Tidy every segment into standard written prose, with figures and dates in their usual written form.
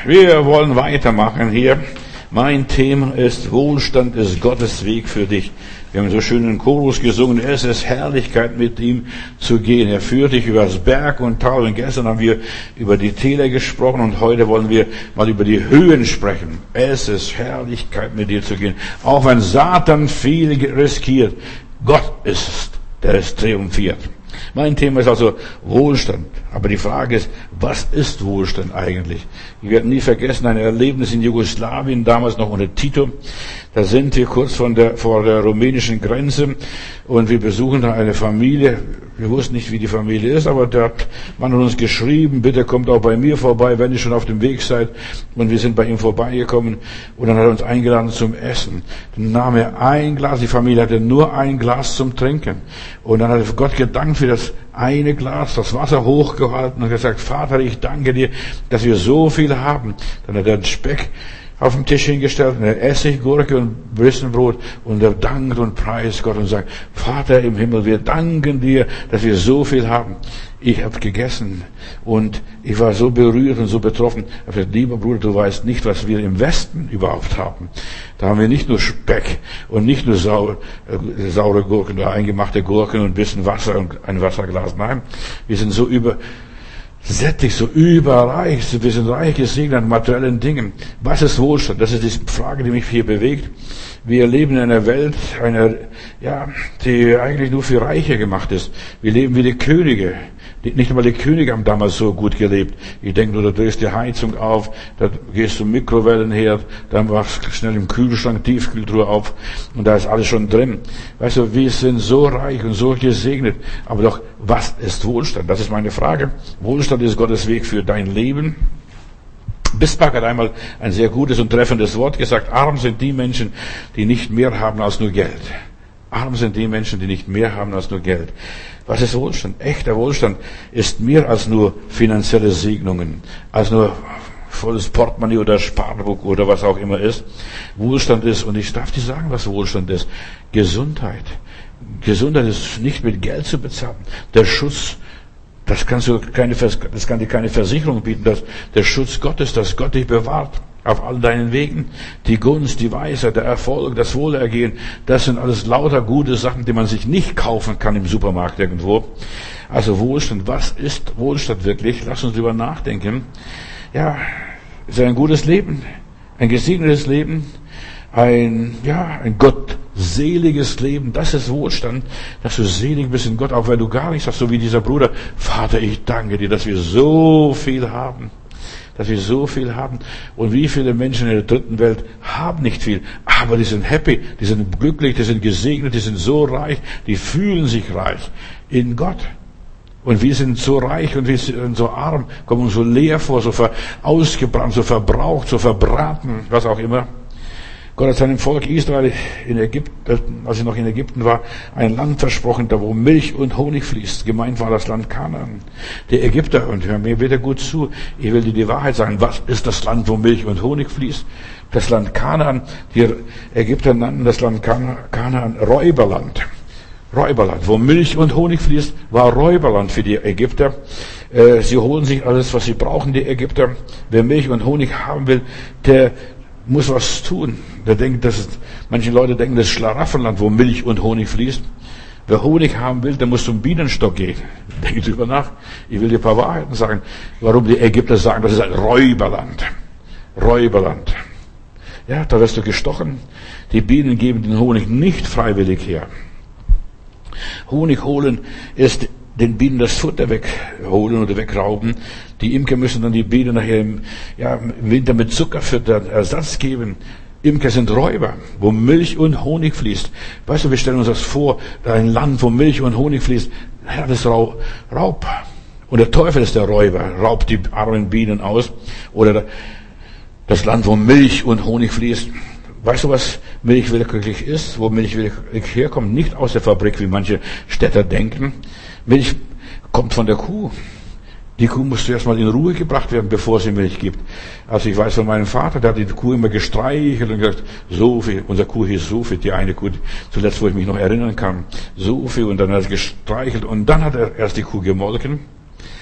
Wir wollen weitermachen hier. Mein Thema ist: Wohlstand ist Gottes Weg für dich. Wir haben so schön einen Chorus gesungen: Es ist Herrlichkeit, mit ihm zu gehen. Er führt dich über das Berg und Tal. Und gestern haben wir über die Täler gesprochen und heute wollen wir mal über die Höhen sprechen. Es ist Herrlichkeit, mit dir zu gehen. Auch wenn Satan viel riskiert, Gott ist es, der es triumphiert. Mein Thema ist also Wohlstand. Aber die Frage ist, was ist Wohlstand eigentlich? Ich werde nie vergessen ein Erlebnis in Jugoslawien, damals noch unter Tito. Da sind wir kurz vor der rumänischen Grenze und wir besuchen da eine Familie. Wir wussten nicht, wie die Familie ist, aber der Mann hat uns geschrieben: Bitte kommt auch bei mir vorbei, wenn ihr schon auf dem Weg seid. Und wir sind bei ihm vorbeigekommen und dann hat er uns eingeladen zum Essen. Dann nahm er ein Glas, die Familie hatte nur ein Glas zum Trinken. Und dann hat er Gott gedankt für das eine Glas, das Wasser hochgehalten und gesagt: Vater, ich danke dir, dass wir so viel haben. Dann hat er den Speck auf den Tisch hingestellt, eine Essiggurke und Brissenbrot, und er dankt und preist Gott und sagt: Vater im Himmel, wir danken dir, dass wir so viel haben. Ich habe gegessen und ich war so berührt und so betroffen. Ich habe gesagt: Lieber Bruder, du weißt nicht, was wir im Westen überhaupt haben. Da haben wir nicht nur Speck und nicht nur saure Gurken oder eingemachte Gurken und ein bisschen Wasser und ein Wasserglas. Nein, wir sind so sättig, so überreich, wir sind reich gesegnet an materiellen Dingen. Was ist Wohlstand? Das ist die Frage, die mich hier bewegt. Wir leben in einer Welt, die eigentlich nur für Reiche gemacht ist. Wir leben wie die Könige. Nicht einmal die Könige haben damals so gut gelebt. Ich denke nur, du drehst die Heizung auf, da gehst zum Mikrowellenherd, dann machst du schnell im Kühlschrank Tiefkühltruhe auf und da ist alles schon drin. Weißt du, wir sind so reich und so gesegnet. Aber doch, was ist Wohlstand? Das ist meine Frage. Wohlstand ist Gottes Weg für dein Leben. Bismarck hat einmal ein sehr gutes und treffendes Wort gesagt: Arm sind die Menschen, die nicht mehr haben als nur Geld. Arm sind die Menschen, die nicht mehr haben als nur Geld. Was ist Wohlstand? Echter Wohlstand ist mehr als nur finanzielle Segnungen, als nur volles Portemonnaie oder Sparbuch oder was auch immer ist. Wohlstand ist, und ich darf dir sagen, was Wohlstand ist: Gesundheit. Gesundheit ist nicht mit Geld zu bezahlen. Der Schutz, das kann dir keine Versicherung bieten, dass der Schutz Gottes, dass Gott dich bewahrt auf all deinen Wegen. Die Gunst, die Weisheit, der Erfolg, das Wohlergehen, das sind alles lauter gute Sachen, die man sich nicht kaufen kann im Supermarkt irgendwo. Also Wohlstand, was ist Wohlstand wirklich? Lass uns darüber nachdenken. Ja, es ist ein gutes Leben, ein gesegnetes Leben, ein gottseliges Leben. Das ist Wohlstand, dass du selig bist in Gott, auch wenn du gar nichts hast, so wie dieser Bruder. Vater, ich danke dir, dass wir so viel haben. Dass wir so viel haben. Und wie viele Menschen in der dritten Welt haben nicht viel, aber die sind happy, die sind glücklich, die sind gesegnet, die sind so reich, die fühlen sich reich in Gott. Und wir sind so reich und wir sind so arm, kommen uns so leer vor, so ausgebrannt, so verbraucht, so verbraten, was auch immer. Gott hat seinem Volk Israel in Ägypten, als ich noch in Ägypten war, ein Land versprochen, da wo Milch und Honig fließt. Gemeint war das Land Kanaan. Die Ägypter, und hör mir bitte gut zu, ich will dir die Wahrheit sagen: Was ist das Land, wo Milch und Honig fließt? Das Land Kanaan. Die Ägypter nannten das Land Kanaan Räuberland. Räuberland. Wo Milch und Honig fließt, war Räuberland für die Ägypter. Sie holen sich alles, was sie brauchen, die Ägypter. Wer Milch und Honig haben will, der muss was tun. Manche Leute denken, das ist Schlaraffenland, wo Milch und Honig fließt. Wer Honig haben will, der muss zum Bienenstock gehen. Denk drüber nach. Ich will dir ein paar Wahrheiten sagen, warum die Ägypter sagen, das ist ein Räuberland. Räuberland. Ja, da wirst du gestochen. Die Bienen geben den Honig nicht freiwillig her. Honig holen ist den Bienen das Futter wegholen oder wegrauben. Die Imker müssen dann die Bienen nachher im Winter mit Zucker füttern, Ersatz geben. Imker sind Räuber, wo Milch und Honig fließt. Weißt du, wir stellen uns das vor, ein Land, wo Milch und Honig fließt. Ja, das ist Raub. Und der Teufel ist der Räuber, raubt die armen Bienen aus. Oder das Land, wo Milch und Honig fließt. Weißt du, was Milch wirklich ist? Wo Milch wirklich herkommt? Nicht aus der Fabrik, wie manche Städter denken. Milch kommt von der Kuh. Die Kuh muss zuerst mal in Ruhe gebracht werden, bevor sie Milch gibt. Also ich weiß von meinem Vater, der hat die Kuh immer gestreichelt und gesagt: Sophie, unsere Kuh hieß Sophie, die eine Kuh, zuletzt, wo ich mich noch erinnern kann. Sophie, und dann hat er gestreichelt und dann hat er erst die Kuh gemolken.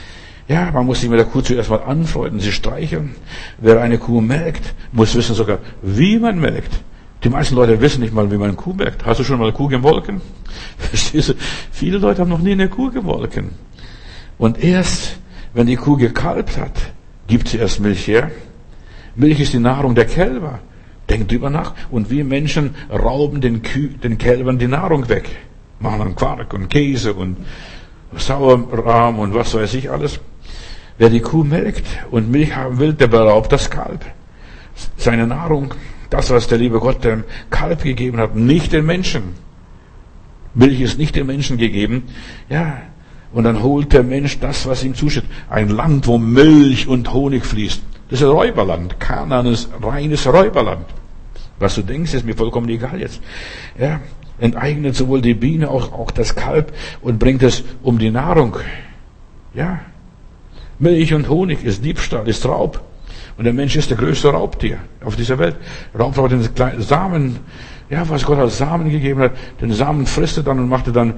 Ja, man muss sich mit der Kuh zuerst mal anfreunden, sie streicheln. Wer eine Kuh melkt, muss wissen sogar, wie man melkt. Die meisten Leute wissen nicht mal, wie man eine Kuh melkt. Hast du schon mal eine Kuh gemolken? Verstehst du? Viele Leute haben noch nie eine Kuh gemolken. Und erst, wenn die Kuh gekalbt hat, gibt sie erst Milch her. Milch ist die Nahrung der Kälber. Denk drüber nach. Und wir Menschen rauben den Kälbern die Nahrung weg. Machen dann Quark und Käse und Sauerrahm und was weiß ich alles. Wer die Kuh melkt und Milch haben will, der beraubt das Kalb. Seine Nahrung, das, was der liebe Gott dem Kalb gegeben hat, nicht den Menschen. Milch ist nicht den Menschen gegeben. Ja, und dann holt der Mensch das, was ihm zusteht. Ein Land, wo Milch und Honig fließt. Das ist ein Räuberland. Kanaan ist reines Räuberland. Was du denkst, ist mir vollkommen egal jetzt. Ja, enteignet sowohl die Biene, auch das Kalb und bringt es um die Nahrung. Ja, Milch und Honig ist Diebstahl, ist Raub. Und der Mensch ist der größte Raubtier auf dieser Welt. Raubt aber den kleinen Samen, ja, was Gott als Samen gegeben hat. Den Samen frisst er dann und macht er dann,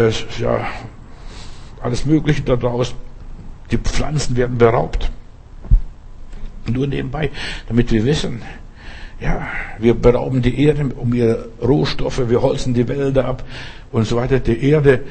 alles Mögliche daraus. Die Pflanzen werden beraubt. Und nur nebenbei, damit wir wissen, ja, wir berauben die Erde um ihre Rohstoffe, wir holzen die Wälder ab und so weiter. Die Erde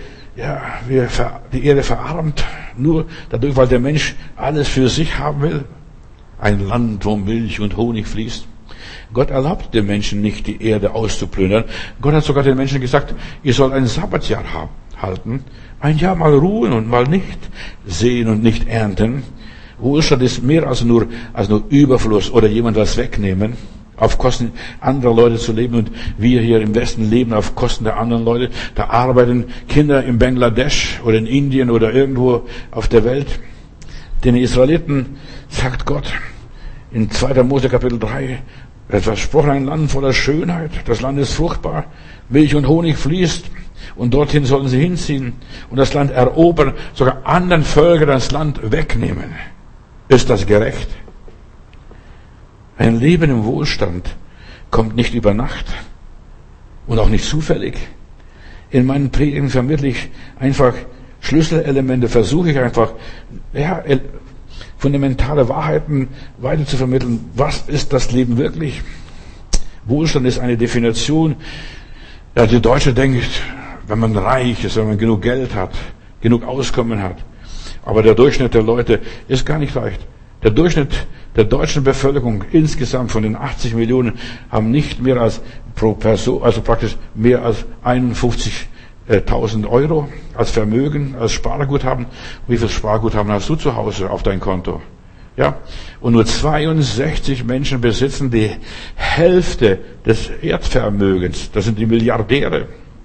verarmt nur dadurch, weil der Mensch alles für sich haben will. Ein Land, wo Milch und Honig fließt. Gott erlaubt den Menschen nicht, die Erde auszuplündern. Gott hat sogar den Menschen gesagt, ihr sollt ein Sabbatjahr halten. Ein Jahr mal ruhen und mal nicht sehen und nicht ernten. Wohlstand ist mehr als nur Überfluss oder jemand was wegnehmen, auf Kosten anderer Leute zu leben. Und wir hier im Westen leben auf Kosten der anderen Leute. Da arbeiten Kinder in Bangladesch oder in Indien oder irgendwo auf der Welt. Den Israeliten sagt Gott in 2. Mose Kapitel 3, er hat versprochen, ein Land voller Schönheit. Das Land ist fruchtbar, Milch und Honig fließt und dorthin sollen sie hinziehen und das Land erobern, sogar anderen Völkern das Land wegnehmen. Ist das gerecht? Ein Leben im Wohlstand kommt nicht über Nacht und auch nicht zufällig. In meinen Predigen vermittle ich einfach Schlüsselelemente, versuche ich einfach, fundamentale Wahrheiten weiter zu vermitteln. Was ist das Leben wirklich? Wohlstand ist eine Definition. Ja, die Deutsche denkt, wenn man reich ist, wenn man genug Geld hat, genug Auskommen hat. Aber der Durchschnitt der Leute ist gar nicht reich. Der Durchschnitt der deutschen Bevölkerung insgesamt von den 80 Millionen haben nicht mehr als pro Person, also praktisch mehr als 51.000 Euro als Vermögen, als Sparguthaben. Wie viel Sparguthaben hast du zu Hause auf dein Konto? Ja? Und nur 62 Menschen besitzen die Hälfte des Erdvermögens. Das sind die Milliardäre.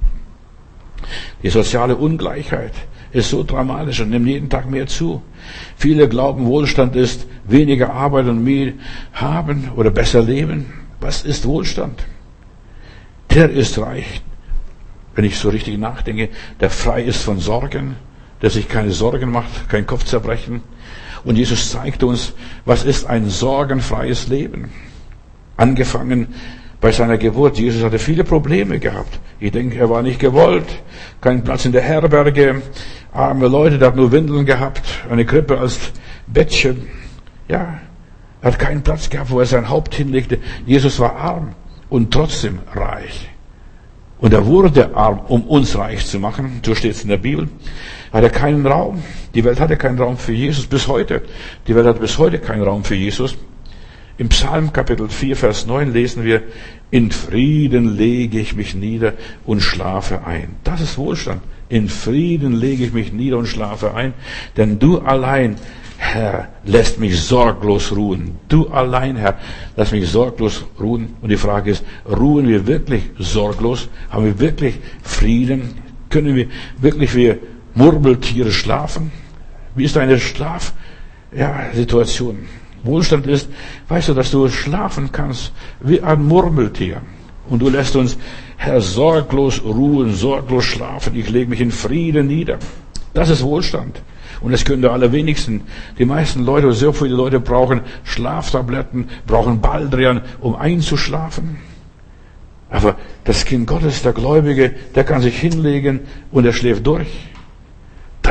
Die soziale Ungleichheit ist so dramatisch und nimmt jeden Tag mehr zu. Viele glauben, Wohlstand ist weniger Arbeit und mehr haben oder besser leben. Was ist Wohlstand? Der ist reich, wenn ich so richtig nachdenke, der frei ist von Sorgen, der sich keine Sorgen macht, kein Kopfzerbrechen. Und Jesus zeigte uns, was ist ein sorgenfreies Leben. Angefangen bei seiner Geburt. Jesus hatte viele Probleme gehabt. Ich denke, er war nicht gewollt, keinen Platz in der Herberge, arme Leute, der hat nur Windeln gehabt, eine Krippe als Bettchen. Ja, er hat keinen Platz gehabt, wo er sein Haupt hinlegte. Jesus war arm und trotzdem reich. Und er wurde arm, um uns reich zu machen. So steht es in der Bibel. Hat er keinen Raum. Die Welt hatte keinen Raum für Jesus bis heute. Die Welt hat bis heute keinen Raum für Jesus. Im Psalm Kapitel 4, Vers 9 lesen wir, in Frieden lege ich mich nieder und schlafe ein. Das ist Wohlstand. In Frieden lege ich mich nieder und schlafe ein, denn du allein, Herr, lässt mich sorglos ruhen. Du allein, Herr, lässt mich sorglos ruhen. Und die Frage ist, ruhen wir wirklich sorglos? Haben wir wirklich Frieden? Können wir wirklich wie Murmeltiere schlafen? Wie ist deine Schlafsituation? Wohlstand ist, weißt du, dass du schlafen kannst wie ein Murmeltier. Und du lässt uns, Herr, sorglos ruhen, sorglos schlafen. Ich lege mich in Frieden nieder. Das ist Wohlstand. Und das können die allerwenigsten. Die meisten Leute, so viele Leute brauchen Schlaftabletten, brauchen Baldrian, um einzuschlafen. Aber das Kind Gottes, der Gläubige, der kann sich hinlegen und er schläft durch.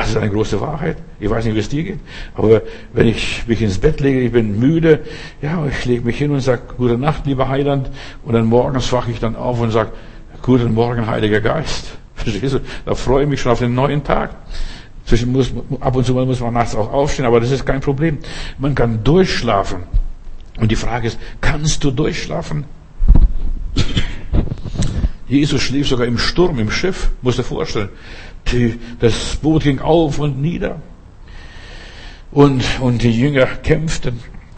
Das ist eine große Wahrheit. Ich weiß nicht, wie es dir geht. Aber wenn ich mich ins Bett lege, ich bin müde, ja, ich lege mich hin und sage, gute Nacht, lieber Heiland. Und dann morgens wache ich dann auf und sage, guten Morgen, Heiliger Geist. Verstehst du? Da freue ich mich schon auf den neuen Tag. Ab und zu muss man nachts auch aufstehen, aber das ist kein Problem. Man kann durchschlafen. Und die Frage ist, kannst du durchschlafen? Jesus schlief sogar im Sturm, im Schiff, musst du dir vorstellen. Das Boot ging auf und nieder. Und die Jünger kämpften.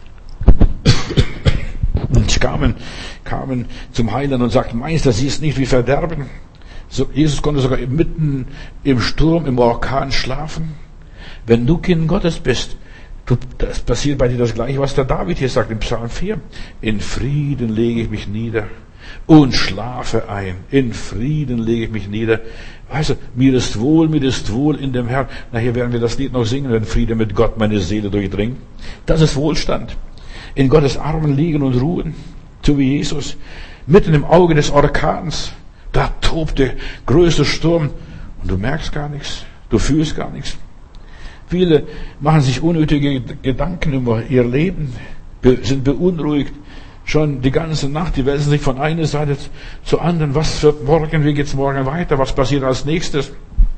Und kamen zum Heiland und sagten, Meister, siehst nicht, wie verderben. So, Jesus konnte sogar mitten im Sturm, im Orkan schlafen. Wenn du Kind Gottes bist, das passiert bei dir das Gleiche, was der David hier sagt im Psalm 4. In Frieden lege ich mich nieder und schlafe ein. In Frieden lege ich mich nieder. Weißt du, mir ist wohl in dem Herrn. Nachher werden wir das Lied noch singen, wenn Friede mit Gott meine Seele durchdringt. Das ist Wohlstand. In Gottes Armen liegen und ruhen, so wie Jesus. Mitten im Auge des Orkans, da tobt der größte Sturm und du merkst gar nichts, du fühlst gar nichts. Viele machen sich unnötige Gedanken über ihr Leben, sind beunruhigt, schon die ganze Nacht, die wälzen sich von einer Seite zur anderen. Was wird morgen, wie geht's morgen weiter, was passiert als nächstes?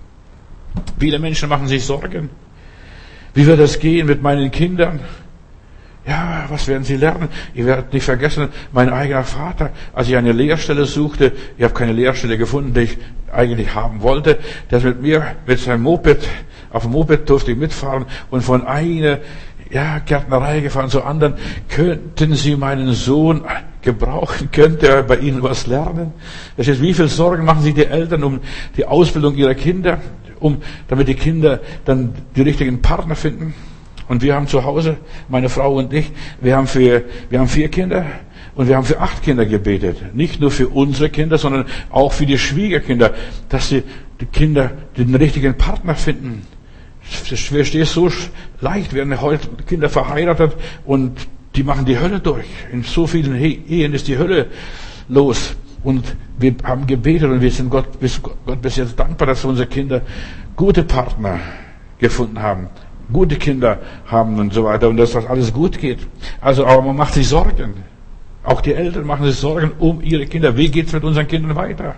Viele Menschen machen sich Sorgen. Wie wird es gehen mit meinen Kindern? Ja, was werden sie lernen? Ich werde nicht vergessen, mein eigener Vater, als ich eine Lehrstelle suchte, ich habe keine Lehrstelle gefunden, die ich eigentlich haben wollte, der ist mit mir, mit seinem Moped, auf dem Moped durfte ich mitfahren und von einer Gärtnerei gefahren zur anderen. Könnten Sie meinen Sohn gebrauchen? Könnte er bei Ihnen was lernen? Das ist, wie viel Sorgen machen sich die Eltern um die Ausbildung ihrer Kinder, damit die Kinder dann die richtigen Partner finden? Und wir haben zu Hause, meine Frau und ich, wir haben 4 Kinder und wir haben für 8 Kinder gebetet. Nicht nur für unsere Kinder, sondern auch für die Schwiegerkinder, dass die Kinder den richtigen Partner finden. Das verstehst so leicht, werden heute Kinder verheiratet und die machen die Hölle durch. In so vielen Ehen ist die Hölle los. Und wir haben gebetet und wir sind Gott bis jetzt dankbar, dass unsere Kinder gute Partner gefunden haben. Gute Kinder haben und so weiter und dass das alles gut geht. Also, aber man macht sich Sorgen. Auch die Eltern machen sich Sorgen um ihre Kinder. Wie geht's mit unseren Kindern weiter?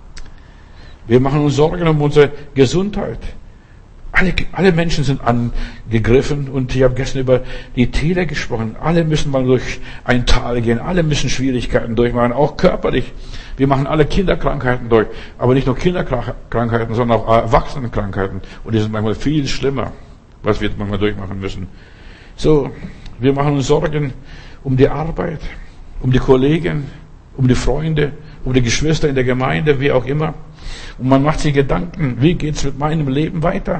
Wir machen uns Sorgen um unsere Gesundheit. Alle Menschen sind angegriffen und ich habe gestern über die Täler gesprochen. Alle müssen mal durch ein Tal gehen. Alle müssen Schwierigkeiten durchmachen, auch körperlich. Wir machen alle Kinderkrankheiten durch. Aber nicht nur Kinderkrankheiten, sondern auch Erwachsenenkrankheiten. Und die sind manchmal viel schlimmer, was wir manchmal durchmachen müssen. So, wir machen uns Sorgen um die Arbeit, um die Kollegen, um die Freunde, um die Geschwister in der Gemeinde, wie auch immer. Und man macht sich Gedanken, wie geht's mit meinem Leben weiter?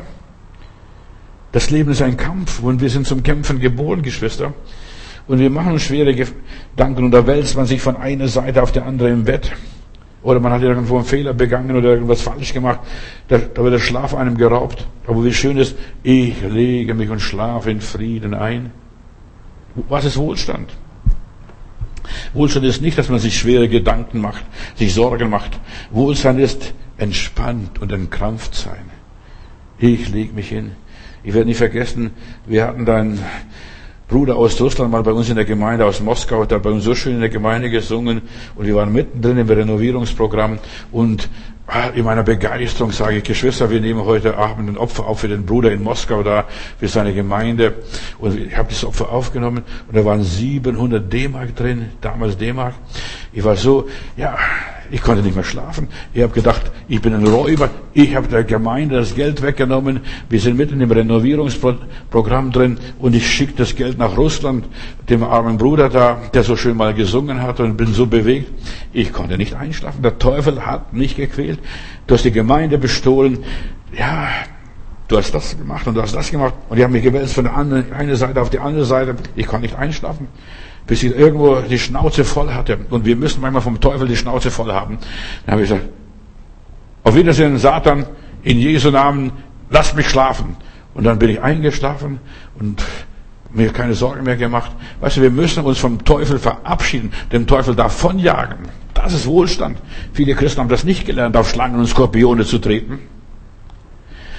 Das Leben ist ein Kampf und wir sind zum Kämpfen geboren, Geschwister. Und wir machen uns schwere Gedanken und da wälzt man sich von einer Seite auf die andere im Bett. Oder man hat irgendwo einen Fehler begangen oder irgendwas falsch gemacht. Da wird der Schlaf einem geraubt. Aber wie schön ist, ich lege mich und schlafe in Frieden ein. Was ist Wohlstand? Wohlstand ist nicht, dass man sich schwere Gedanken macht, sich Sorgen macht. Wohlstand ist entspannt und entkrampft sein. Ich lege mich hin. Ich werde nicht vergessen, wir hatten da einen Bruder aus Russland mal bei uns in der Gemeinde aus Moskau, der hat bei uns so schön in der Gemeinde gesungen und wir waren mittendrin im Renovierungsprogramm und in meiner Begeisterung sage ich, Geschwister, wir nehmen heute Abend ein Opfer auf für den Bruder in Moskau da, für seine Gemeinde. Und ich habe das Opfer aufgenommen und da waren 700 D-Mark drin, damals D-Mark. Ich war so, ich konnte nicht mehr schlafen. Ich habe gedacht, ich bin ein Räuber. Ich habe der Gemeinde das Geld weggenommen. Wir sind mitten im Renovierungsprogramm drin und ich schicke das Geld nach Russland, dem armen Bruder da, der so schön mal gesungen hat und bin so bewegt. Ich konnte nicht einschlafen. Der Teufel hat mich gequält. Du hast die Gemeinde bestohlen. Ja, du hast das gemacht und du hast das gemacht. Und die haben mich gewälzt von der einen Seite auf die andere Seite. Ich konnte nicht einschlafen, bis ich irgendwo die Schnauze voll hatte. Und wir müssen manchmal vom Teufel die Schnauze voll haben. Dann habe ich gesagt, auf Wiedersehen, Satan, in Jesu Namen, lass mich schlafen. Und dann bin ich eingeschlafen und mir keine Sorgen mehr gemacht. Weißt du, wir müssen uns vom Teufel verabschieden, dem Teufel davonjagen. Das ist Wohlstand. Viele Christen haben das nicht gelernt, auf Schlangen und Skorpione zu treten.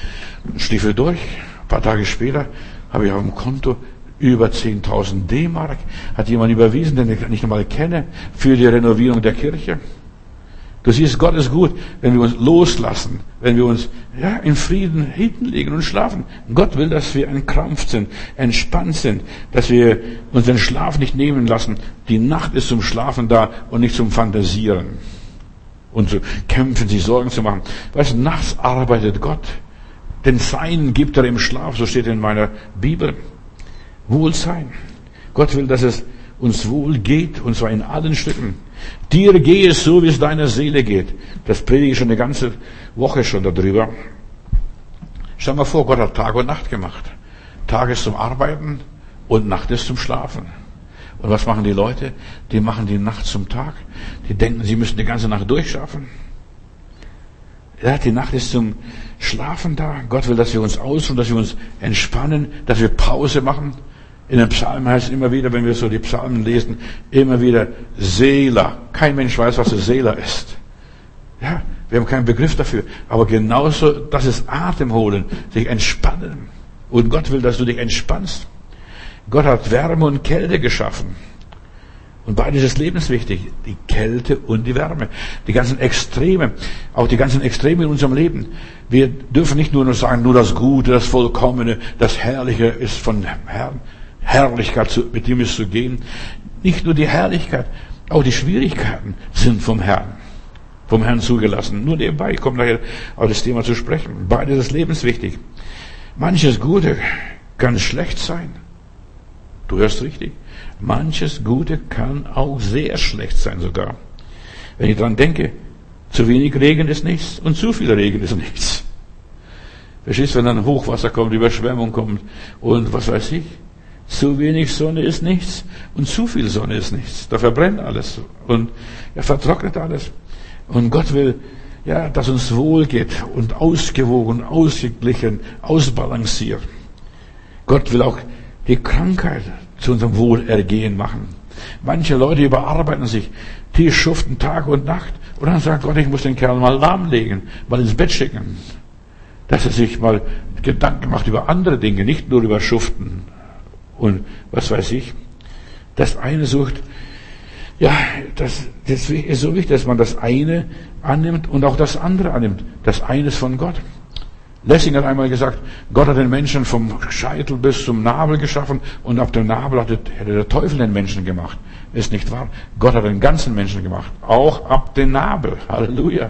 Stiefel durch. Ein paar Tage später habe ich auf dem Konto über 10.000 D-Mark. Hat jemand überwiesen, den ich nicht einmal kenne, für die Renovierung der Kirche. Du siehst, Gott ist gut, wenn wir uns loslassen, wenn wir uns in Frieden hinlegen und schlafen. Gott will, dass wir entkrampft sind, entspannt sind, dass wir uns den Schlaf nicht nehmen lassen. Die Nacht ist zum Schlafen da und nicht zum Fantasieren und zu kämpfen, sich Sorgen zu machen. Weißt du, nachts arbeitet Gott. Den Seinen gibt er im Schlaf, so steht in meiner Bibel. Wohlsein. Gott will, dass es uns wohl geht, und zwar in allen Stücken. Dir gehe es so, wie es deiner Seele geht. Das predige ich schon eine ganze Woche schon darüber. Stell mal vor, Gott hat Tag und Nacht gemacht. Tag ist zum Arbeiten und Nacht ist zum Schlafen. Und was machen die Leute? Die machen die Nacht zum Tag. Die denken, sie müssen die ganze Nacht durchschaffen. Ja, die Nacht ist zum Schlafen da. Gott will, dass wir uns ausruhen, dass wir uns entspannen, dass wir Pause machen. In den Psalmen heißt es immer wieder, wenn wir so die Psalmen lesen, immer wieder Selah. Kein Mensch weiß, was das Selah ist. Ja, wir haben keinen Begriff dafür. Aber genauso, das ist Atem holen, sich entspannen. Und Gott will, dass du dich entspannst. Gott hat Wärme und Kälte geschaffen. Und beides ist lebenswichtig. Die Kälte und die Wärme. Die ganzen Extreme. Auch die ganzen Extreme in unserem Leben. Wir dürfen nicht nur sagen, nur das Gute, das Vollkommene, das Herrliche ist von Herrn. Herrlichkeit, mit dem ist zu gehen. Nicht nur die Herrlichkeit, auch die Schwierigkeiten sind vom Herrn zugelassen. Nur nebenbei, ich komme nachher auf das Thema zu sprechen. Beides ist lebenswichtig. Manches Gute kann schlecht sein. Du hörst richtig. Manches Gute kann auch sehr schlecht sein sogar. Wenn ich dran denke, zu wenig Regen ist nichts und zu viel Regen ist nichts. Verstehst du, wenn dann Hochwasser kommt, Überschwemmung kommt und was weiß ich. Zu wenig Sonne ist nichts und zu viel Sonne ist nichts. Da verbrennt alles und er vertrocknet alles. Und Gott will, dass uns wohl geht und ausgewogen, ausgeglichen, ausbalanciert. Gott will auch die Krankheit zu unserem Wohlergehen machen. Manche Leute überarbeiten sich, die schuften Tag und Nacht und dann sagt Gott, ich muss den Kerl mal lahmlegen, mal ins Bett schicken. Dass er sich mal Gedanken macht über andere Dinge, nicht nur über Schuften. Und was weiß ich, das eine sucht, das ist so wichtig, dass man das eine annimmt und auch das andere annimmt. Das eine ist von Gott. Lessing hat einmal gesagt, Gott hat den Menschen vom Scheitel bis zum Nabel geschaffen und ab dem Nabel hätte der Teufel den Menschen gemacht. Ist nicht wahr? Gott hat den ganzen Menschen gemacht, auch ab dem Nabel. Halleluja.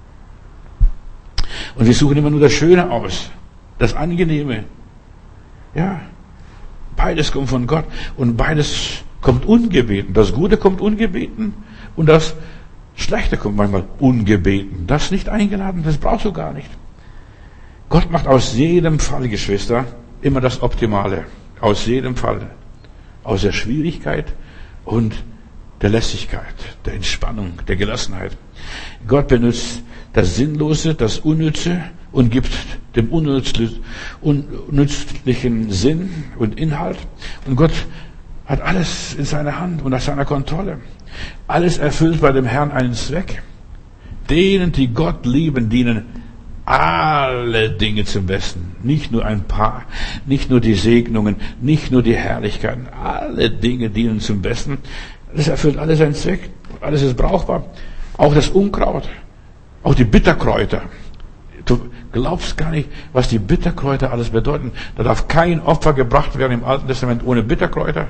Und wir suchen immer nur das Schöne aus, das Angenehme. Ja. Beides kommt von Gott und beides kommt ungebeten. Das Gute kommt ungebeten und das Schlechte kommt manchmal ungebeten. Das ist nicht eingeladen, das brauchst du gar nicht. Gott macht aus jedem Fall, Geschwister, immer das Optimale. Aus jedem Fall. Aus der Schwierigkeit und der Lässigkeit, der Entspannung, der Gelassenheit. Gott benutzt das Sinnlose, das Unnütze und gibt dem unnützlichen Sinn und Inhalt. Und Gott hat alles in seiner Hand und nach seiner Kontrolle. Alles erfüllt bei dem Herrn einen Zweck. Denen, die Gott lieben, dienen alle Dinge zum Besten. Nicht nur ein paar, nicht nur die Segnungen, nicht nur die Herrlichkeiten. Alle Dinge dienen zum Besten. Das erfüllt alles seinen Zweck. Alles ist brauchbar. Auch das Unkraut. Auch die Bitterkräuter. Du glaubst gar nicht, was die Bitterkräuter alles bedeuten. Da darf kein Opfer gebracht werden im Alten Testament ohne Bitterkräuter.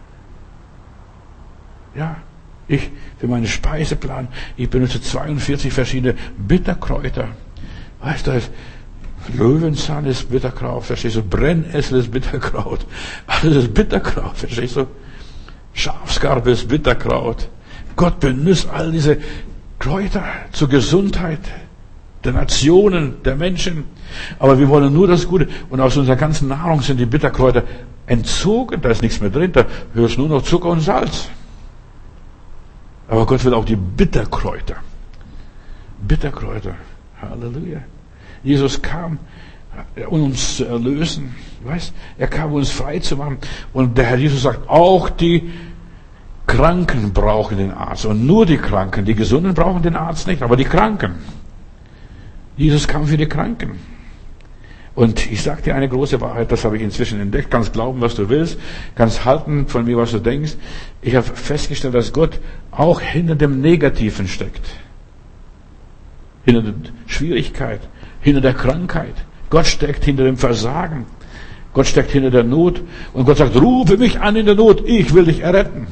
Ja, für meinen Speiseplan, ich benutze 42 verschiedene Bitterkräuter. Weißt du, Löwenzahn ist Bitterkraut, verstehst du? Brennnessel ist Bitterkraut. Alles ist Bitterkraut, verstehst du? Schafsgarbe ist Bitterkraut. Gott benutzt all diese Kräuter zur Gesundheit der Nationen, der Menschen. Aber wir wollen nur das Gute. Und aus unserer ganzen Nahrung sind die Bitterkräuter entzogen. Da ist nichts mehr drin. Da hörst du nur noch Zucker und Salz. Aber Gott will auch die Bitterkräuter. Bitterkräuter. Halleluja. Jesus kam, um uns zu erlösen. Weißt, er kam, um uns frei zu machen. Und der Herr Jesus sagt, auch die Kranken brauchen den Arzt. Und nur die Kranken. Die Gesunden brauchen den Arzt nicht, aber die Kranken. Jesus kam für die Kranken. Und ich sage dir eine große Wahrheit, das habe ich inzwischen entdeckt. Kannst glauben, was du willst, kannst halten von mir, was du denkst. Ich habe festgestellt, dass Gott auch hinter dem Negativen steckt. Hinter der Schwierigkeit, hinter der Krankheit. Gott steckt hinter dem Versagen. Gott steckt hinter der Not. Und Gott sagt, rufe mich an in der Not, ich will dich erretten.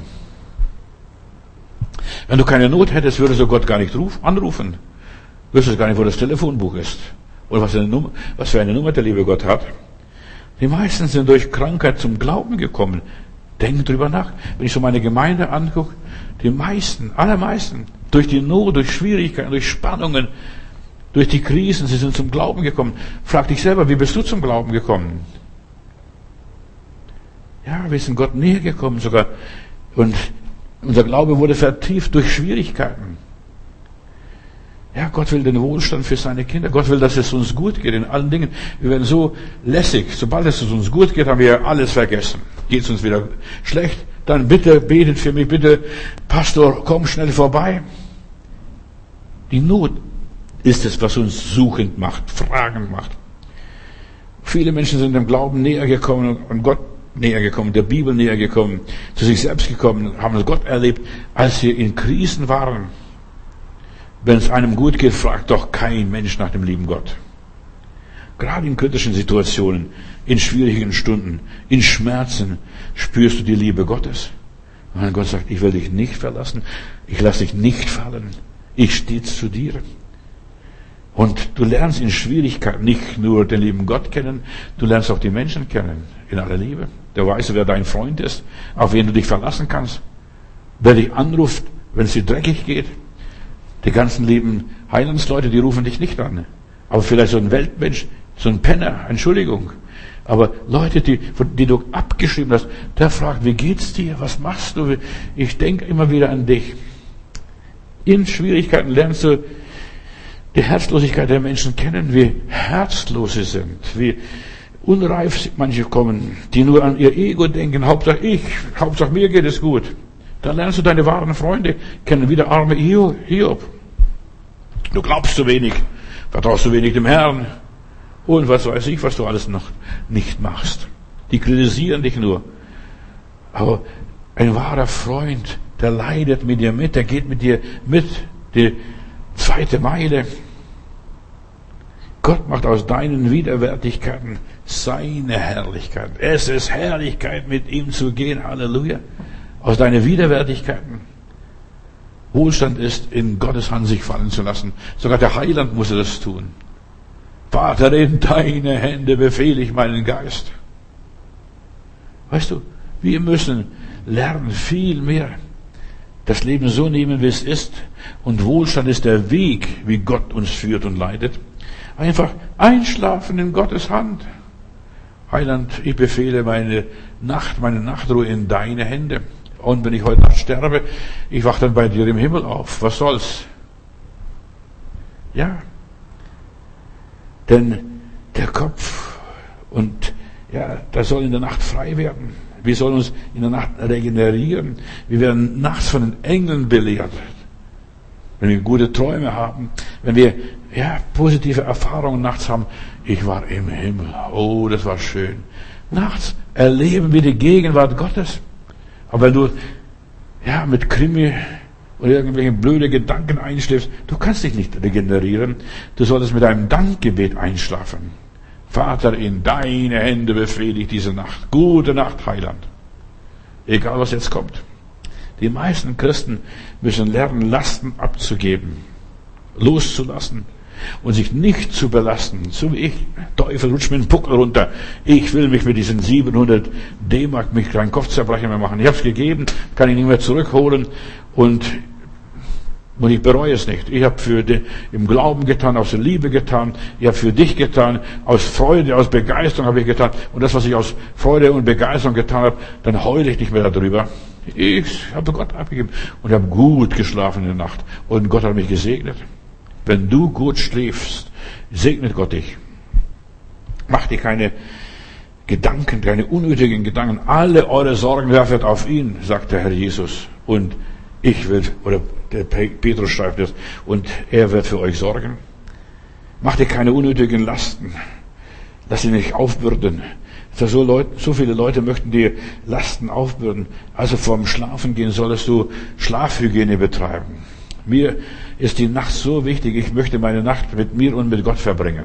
Wenn du keine Not hättest, würdest du Gott gar nicht anrufen. Wüsstest gar nicht, wo das Telefonbuch ist. Oder was für eine Nummer der liebe Gott hat. Die meisten sind durch Krankheit zum Glauben gekommen. Denk drüber nach. Wenn ich so meine Gemeinde angucke, die meisten, allermeisten, durch die Not, durch Schwierigkeiten, durch Spannungen, durch die Krisen, sie sind zum Glauben gekommen. Frag dich selber, wie bist du zum Glauben gekommen? Ja, wir sind Gott näher gekommen sogar. Und unser Glaube wurde vertieft durch Schwierigkeiten. Ja, Gott will den Wohlstand für seine Kinder. Gott will, dass es uns gut geht in allen Dingen. Wir werden so lässig. Sobald es uns gut geht, haben wir alles vergessen. Geht es uns wieder schlecht, dann bitte betet für mich, bitte Pastor, komm schnell vorbei. Die Not ist es, was uns suchend macht, fragend macht. Viele Menschen sind dem Glauben näher gekommen und Gott näher gekommen, der Bibel näher gekommen, zu sich selbst gekommen, haben Gott erlebt, als sie in Krisen waren. Wenn es einem gut geht, fragt doch kein Mensch nach dem lieben Gott. Gerade in kritischen Situationen, in schwierigen Stunden, in Schmerzen spürst du die Liebe Gottes. Und wenn Gott sagt, ich will dich nicht verlassen, ich lasse dich nicht fallen, ich stehe zu dir. Und du lernst in Schwierigkeiten nicht nur den lieben Gott kennen, du lernst auch die Menschen kennen, in aller Liebe. Der weiß, wer dein Freund ist, auf wen du dich verlassen kannst, wer dich anruft, wenn es dir dreckig geht. Die ganzen lieben Heilandsleute, die rufen dich nicht an. Aber vielleicht so ein Weltmensch, so ein Penner, Entschuldigung. Aber Leute, die du abgeschrieben hast, der fragt, wie geht's dir? Was machst du? Ich denke immer wieder an dich. In Schwierigkeiten lernst du die Herzlosigkeit der Menschen kennen, wie herzlos sie sind, wie unreif manche kommen, die nur an ihr Ego denken, Hauptsache mir geht es gut. Dann lernst du deine wahren Freunde kennen, wie der arme Hiob. Du glaubst zu wenig, vertraust zu wenig dem Herrn und was weiß ich, was du alles noch nicht machst. Die kritisieren dich nur. Aber ein wahrer Freund, der leidet mit dir mit, der geht mit dir mit, die zweite Meile. Gott macht aus deinen Widerwärtigkeiten seine Herrlichkeit. Es ist Herrlichkeit, mit ihm zu gehen. Halleluja. Aus deinen Widerwärtigkeiten. Wohlstand ist, in Gottes Hand sich fallen zu lassen. Sogar der Heiland musste das tun. Vater, in deine Hände befehle ich meinen Geist. Weißt du, wir müssen lernen, viel mehr das Leben so nehmen, wie es ist. Und Wohlstand ist der Weg, wie Gott uns führt und leitet. Einfach einschlafen in Gottes Hand. Heiland, ich befehle meine Nachtruhe in deine Hände. Und wenn ich heute Nacht sterbe, ich wache dann bei dir im Himmel auf. Was soll's? Ja. Denn der Kopf der soll in der Nacht frei werden. Wir sollen uns in der Nacht regenerieren. Wir werden nachts von den Engeln belehrt. Wenn wir gute Träume haben, wenn wir positive Erfahrungen nachts haben. Ich war im Himmel. Oh, das war schön. Nachts erleben wir die Gegenwart Gottes. Aber wenn du mit Krimi oder irgendwelche blöde Gedanken einschläfst, du kannst dich nicht regenerieren. Du solltest mit einem Dankgebet einschlafen. Vater, in deine Hände befehle ich diese Nacht. Gute Nacht, Heiland. Egal, was jetzt kommt. Die meisten Christen müssen lernen, Lasten abzugeben, loszulassen und sich nicht zu belasten. So wie ich. Teufel, rutsch mir den Puckel runter. Ich will mich mit diesen 700 D-Mark mich keinen Kopfzerbrechen mehr machen. Ich habe es gegeben, kann ich nicht mehr zurückholen und ich bereue es nicht. Ich habe im Glauben getan, aus der Liebe getan. Ich habe für dich getan, aus Freude, aus Begeisterung habe ich getan. Und das, was ich aus Freude und Begeisterung getan habe, dann heule ich nicht mehr darüber. Ich habe Gott abgegeben und ich habe gut geschlafen in der Nacht. Und Gott hat mich gesegnet. Wenn du gut schläfst, segnet Gott dich. Mach dir keine Gedanken, keine unnötigen Gedanken. Alle eure Sorgen werfet auf ihn, sagt der Herr Jesus. Und der Petrus schreibt das, und er wird für euch sorgen. Mach dir keine unnötigen Lasten. Lass sie nicht aufbürden. So viele Leute möchten dir Lasten aufbürden. Also vorm Schlafen gehen solltest du Schlafhygiene betreiben. Mir ist die Nacht so wichtig, ich möchte meine Nacht mit mir und mit Gott verbringen.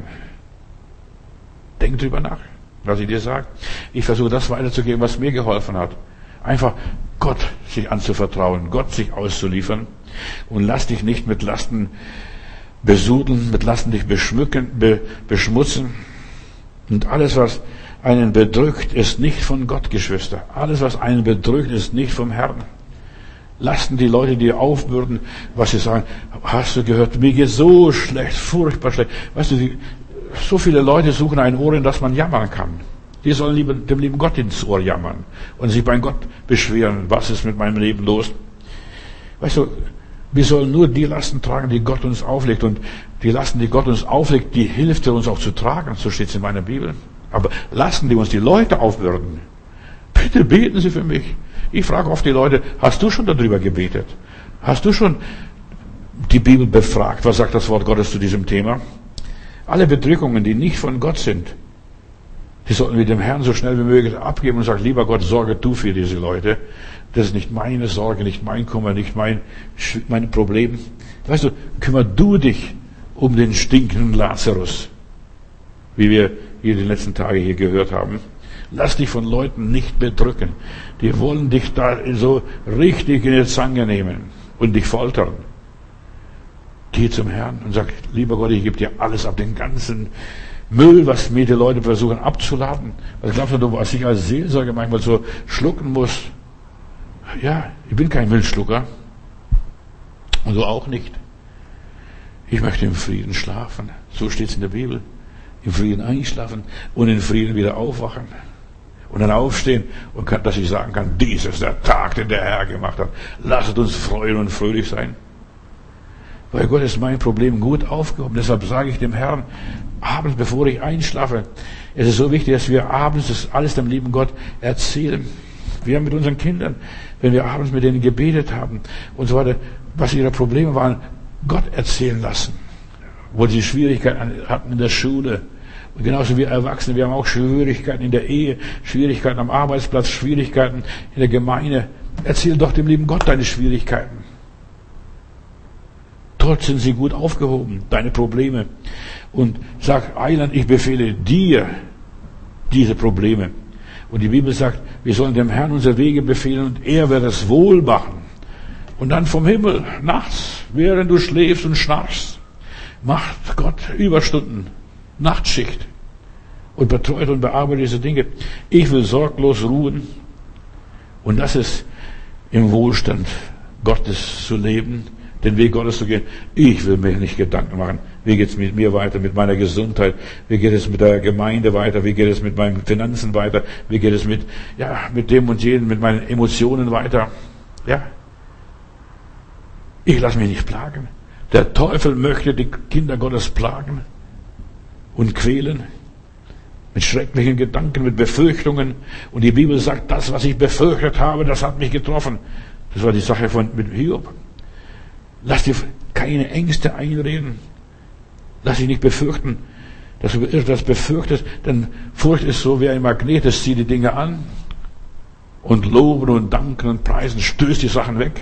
Denk drüber nach, was ich dir sage. Ich versuche das weiterzugeben, was mir geholfen hat. Einfach Gott sich anzuvertrauen, Gott sich auszuliefern und lass dich nicht mit Lasten besudeln, mit Lasten dich beschmutzen. Und alles, was einen bedrückt, ist nicht von Gott, Geschwister. Alles, was einen bedrückt, ist nicht vom Herrn. Lasten die Leute dir aufbürden, was sie sagen, hast du gehört, mir geht so schlecht, furchtbar schlecht. Weißt du, so viele Leute suchen ein Ohr, in das man jammern kann. Die sollen dem lieben Gott ins Ohr jammern und sich bei Gott beschweren, was ist mit meinem Leben los. Weißt du, wir sollen nur die Lasten tragen, die Gott uns auflegt. Und die Lasten, die Gott uns auflegt, die hilft er uns auch zu tragen. So steht es in meiner Bibel. Aber Lasten, die uns die Leute aufbürden, bitte beten Sie für mich. Ich frage oft die Leute, hast du schon darüber gebetet? Hast du schon die Bibel befragt? Was sagt das Wort Gottes zu diesem Thema? Alle Bedrückungen, die nicht von Gott sind, die sollten wir dem Herrn so schnell wie möglich abgeben und sagen, lieber Gott, sorge du für diese Leute. Das ist nicht meine Sorge, nicht mein Kummer, nicht mein Problem. Weißt du, kümmer du dich um den stinkenden Lazarus, wie wir hier die letzten Tage hier gehört haben. Lass dich von Leuten nicht bedrücken. Die wollen dich da so richtig in die Zange nehmen und dich foltern. Geh zum Herrn und sag, lieber Gott, ich gebe dir alles ab, den ganzen Müll, was mir die Leute versuchen abzuladen. Was glaubst du, was ich als Seelsorger manchmal so schlucken muss? Ja, ich bin kein Müllschlucker. Und du auch nicht. Ich möchte im Frieden schlafen. So steht es in der Bibel. Im Frieden einschlafen und in Frieden wieder aufwachen. Und dann aufstehen und dass ich sagen kann, dies ist der Tag, den der Herr gemacht hat. Lasst uns freuen und fröhlich sein. Weil Gott ist mein Problem gut aufgehoben. Deshalb sage ich dem Herrn, abends, bevor ich einschlafe, es ist so wichtig, dass wir abends das alles dem lieben Gott erzählen. Wir haben mit unseren Kindern, wenn wir abends mit denen gebetet haben und so weiter, was ihre Probleme waren, Gott erzählen lassen. Wo sie Schwierigkeiten hatten in der Schule. Und genauso wie Erwachsene, wir haben auch Schwierigkeiten in der Ehe, Schwierigkeiten am Arbeitsplatz, Schwierigkeiten in der Gemeinde. Erzähl doch dem lieben Gott deine Schwierigkeiten. Dort sind sie gut aufgehoben, deine Probleme. Und sag, Heiland, ich befehle dir diese Probleme. Und die Bibel sagt, wir sollen dem Herrn unsere Wege befehlen und er wird es wohl machen. Und dann vom Himmel, nachts, während du schläfst und schnarchst, macht Gott Überstunden, Nachtschicht und betreut und bearbeitet diese Dinge. Ich will sorglos ruhen. Und das ist im Wohlstand Gottes zu leben, den Weg Gottes zu gehen. Ich will mir nicht Gedanken machen, wie geht es mit mir weiter, mit meiner Gesundheit, wie geht es mit der Gemeinde weiter, wie geht es mit meinen Finanzen weiter, wie geht es mit dem und jenem, mit meinen Emotionen weiter. Ja. Ich lasse mich nicht plagen. Der Teufel möchte die Kinder Gottes plagen und quälen mit schrecklichen Gedanken, mit Befürchtungen. Und die Bibel sagt, das, was ich befürchtet habe, das hat mich getroffen. Das war die Sache mit Hiob. Lass dir keine Ängste einreden. Lass dich nicht befürchten, dass du etwas befürchtest, denn Furcht ist so wie ein Magnet, das zieht die Dinge an und loben und danken und preisen, stößt die Sachen weg,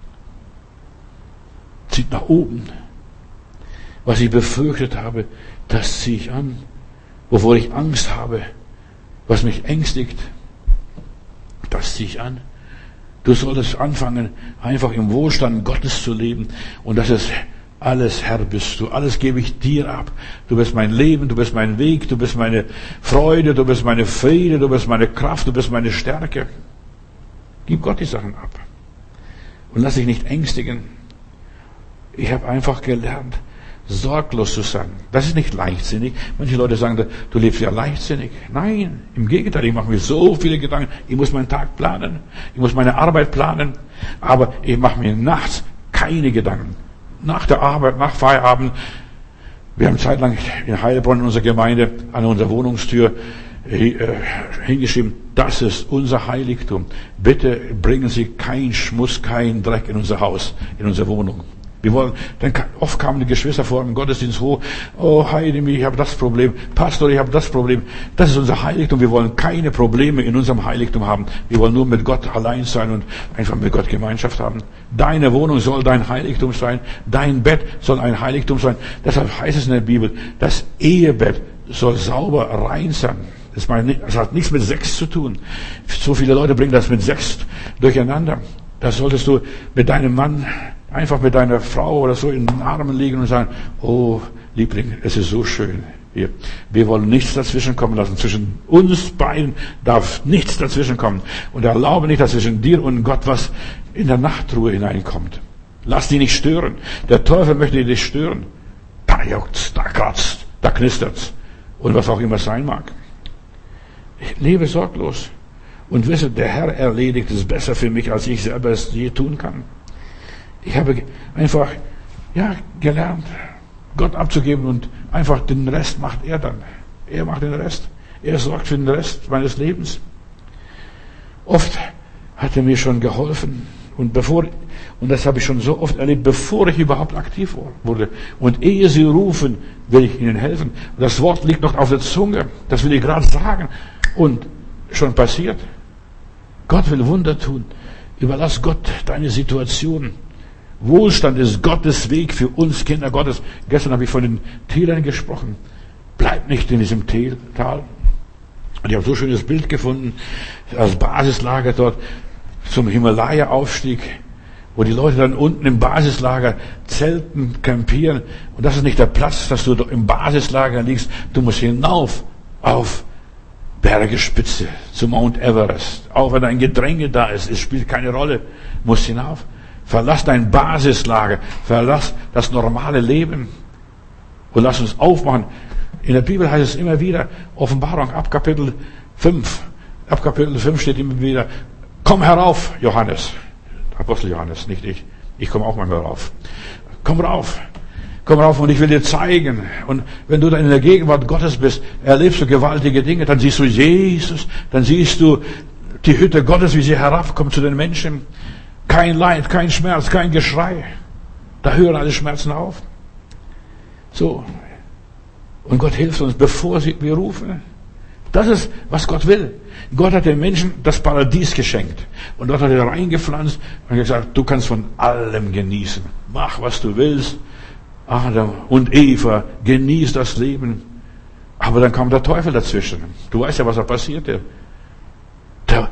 zieht nach oben. Was ich befürchtet habe, das ziehe ich an. Wovor ich Angst habe, was mich ängstigt, das ziehe ich an. Du solltest anfangen, einfach im Wohlstand Gottes zu leben. Und das ist alles, Herr, bist du. Alles gebe ich dir ab. Du bist mein Leben, du bist mein Weg, du bist meine Freude, du bist meine Friede, du bist meine Kraft, du bist meine Stärke. Gib Gott die Sachen ab. Und lass dich nicht ängstigen. Ich habe einfach gelernt, sorglos zu sein. Das ist nicht leichtsinnig. Manche Leute sagen, du lebst ja leichtsinnig. Nein, im Gegenteil, ich mache mir so viele Gedanken. Ich muss meinen Tag planen. Ich muss meine Arbeit planen. Aber ich mache mir nachts keine Gedanken. Nach der Arbeit, nach Feierabend. Wir haben zeitlang in Heilbronn in unserer Gemeinde an unserer Wohnungstür hingeschrieben, das ist unser Heiligtum. Bitte bringen Sie keinen Schmutz, keinen Dreck in unser Haus, in unsere Wohnung. Oft kamen die Geschwister vor im Gottesdienst hoch, oh Heidi, ich habe das Problem, Pastor, ich habe das Problem. Das ist unser Heiligtum. Wir wollen keine Probleme in unserem Heiligtum haben. Wir wollen nur mit Gott allein sein und einfach mit Gott Gemeinschaft haben. Deine Wohnung soll dein Heiligtum sein. Dein Bett soll ein Heiligtum sein. Deshalb heißt es in der Bibel, das Ehebett soll sauber, rein sein. Das hat nichts mit Sex zu tun. So viele Leute bringen das mit Sex durcheinander. Das solltest du mit deinem Mann, einfach mit deiner Frau oder so in den Armen liegen und sagen, oh Liebling, es ist so schön hier. Wir wollen nichts dazwischen kommen lassen. Zwischen uns beiden darf nichts dazwischen kommen. Und erlaube nicht, dass zwischen dir und Gott was in der Nachtruhe hineinkommt. Lass dich nicht stören. Der Teufel möchte dich stören. Da juckt's, da kratzt, da knistert's. Und was auch immer sein mag. Ich lebe sorglos. Und wisse, der Herr erledigt es besser für mich, als ich selber es je tun kann. Ich habe einfach, gelernt, Gott abzugeben und einfach den Rest macht er dann. Er macht den Rest. Er sorgt für den Rest meines Lebens. Oft hat er mir schon geholfen. Und das habe ich schon so oft erlebt, bevor ich überhaupt aktiv wurde. Und ehe sie rufen, will ich ihnen helfen. Und das Wort liegt noch auf der Zunge. Das will ich gerade sagen. Und schon passiert. Gott will Wunder tun. Überlass Gott deine Situation. Wohlstand ist Gottes Weg für uns Kinder Gottes. Gestern habe ich von den Tälern gesprochen. Bleib nicht in diesem Tal. Und ich habe so ein schönes Bild gefunden, als Basislager dort zum Himalaya-Aufstieg, wo die Leute dann unten im Basislager zelten, campieren. Und das ist nicht der Platz, dass du im Basislager liegst. Du musst hinauf auf Bergespitze, zu Mount Everest. Auch wenn ein Gedränge da ist, es spielt keine Rolle. Musst hinauf. Verlass dein Basislager. Verlass das normale Leben. Und lass uns aufmachen. In der Bibel heißt es immer wieder, Offenbarung ab Kapitel 5. Ab Kapitel 5 steht immer wieder, komm herauf, Johannes. Apostel Johannes, nicht ich. Ich komme auch manchmal rauf. Komm rauf. Komm rauf und ich will dir zeigen. Und wenn du dann in der Gegenwart Gottes bist, erlebst du gewaltige Dinge. Dann siehst du Jesus. Dann siehst du die Hütte Gottes, wie sie herabkommt zu den Menschen. Kein Leid, kein Schmerz, kein Geschrei. Da hören alle Schmerzen auf. So. Und Gott hilft uns, bevor wir rufen. Das ist, was Gott will. Gott hat den Menschen das Paradies geschenkt. Und dort hat er reingepflanzt und gesagt, du kannst von allem genießen. Mach, was du willst. Adam und Eva, genieß das Leben. Aber dann kam der Teufel dazwischen. Du weißt ja, was da passierte. Der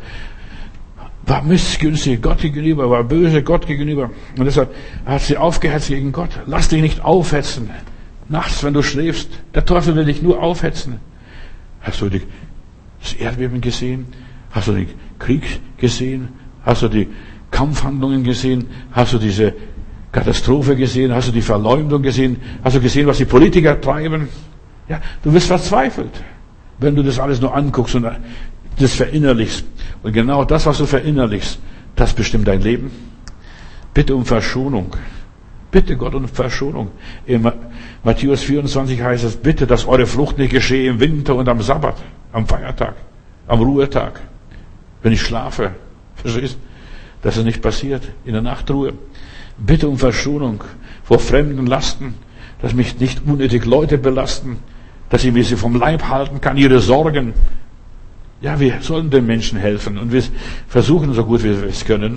war missgünstig Gott gegenüber, war böse Gott gegenüber. Und deshalb hat sie aufgehetzt gegen Gott. Lass dich nicht aufhetzen. Nachts, wenn du schläfst, der Teufel will dich nur aufhetzen. Hast du das Erdbeben gesehen? Hast du den Krieg gesehen? Hast du die Kampfhandlungen gesehen? Hast du diese Katastrophe gesehen? Hast du die Verleumdung gesehen? Hast du gesehen, was die Politiker treiben? Ja, du wirst verzweifelt, wenn du das alles nur anguckst und das verinnerlichst. Und genau das, was du verinnerlichst, das bestimmt dein Leben. Bitte um Verschonung. Bitte Gott um Verschonung. In Matthäus 24 heißt es, bitte, dass eure Flucht nicht geschehe im Winter und am Sabbat, am Feiertag, am Ruhetag, wenn ich schlafe. Verstehst? Dass es nicht passiert in der Nachtruhe. Bitte um Verschonung vor fremden Lasten, dass mich nicht unnötig Leute belasten, dass ich mir sie vom Leib halten kann, ihre Sorgen. Ja, wir sollen den Menschen helfen und wir versuchen so gut wie wir es können.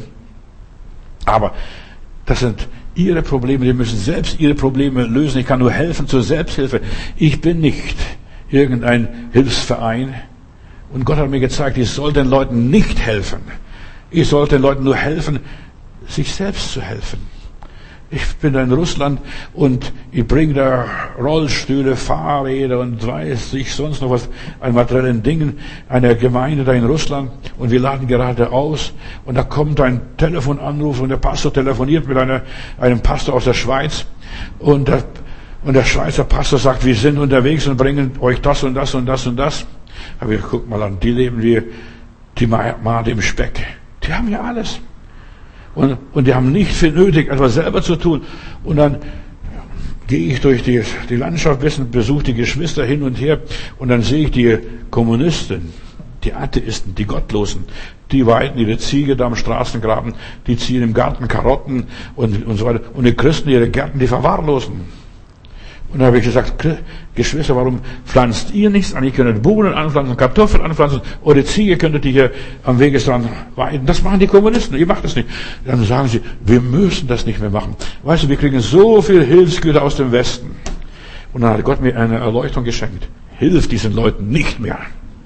Aber das sind ihre Probleme, die müssen selbst ihre Probleme lösen. Ich kann nur helfen zur Selbsthilfe. Ich bin nicht irgendein Hilfsverein. Und Gott hat mir gezeigt, ich soll den Leuten nicht helfen. Ich soll den Leuten nur helfen, sich selbst zu helfen. Ich bin da in Russland und ich bringe da Rollstühle, Fahrräder und weiß ich sonst noch was an materiellen Dingen einer Gemeinde da in Russland und wir laden gerade aus und da kommt ein Telefonanruf und der Pastor telefoniert mit einem Pastor aus der Schweiz und der Schweizer Pastor sagt, wir sind unterwegs und bringen euch das und das und das und das. Aber ich guck mal an, die leben wie die Made im Speck. Die haben ja alles. Und die haben nicht viel nötig, etwas selber zu tun. Und dann gehe ich durch die Landschaft, besuche die Geschwister hin und her. Und dann sehe ich die Kommunisten, Die Atheisten, die Gottlosen, die weiden ihre Ziege da am Straßengraben, die ziehen im Garten Karotten und so weiter. Und die Christen ihre Gärten, die verwahrlosen. Und da habe ich gesagt, Geschwister, warum pflanzt ihr nichts an? Ihr könntet Bohnen anpflanzen, Kartoffeln anpflanzen, oder Ziege könntet ihr hier am Wegesrand weiden. Das machen die Kommunisten, ihr macht das nicht. Dann sagen sie, wir müssen das nicht mehr machen. Weißt du, wir kriegen so viel Hilfsgüter aus dem Westen. Und dann hat Gott mir eine Erleuchtung geschenkt. Hilf diesen Leuten nicht mehr.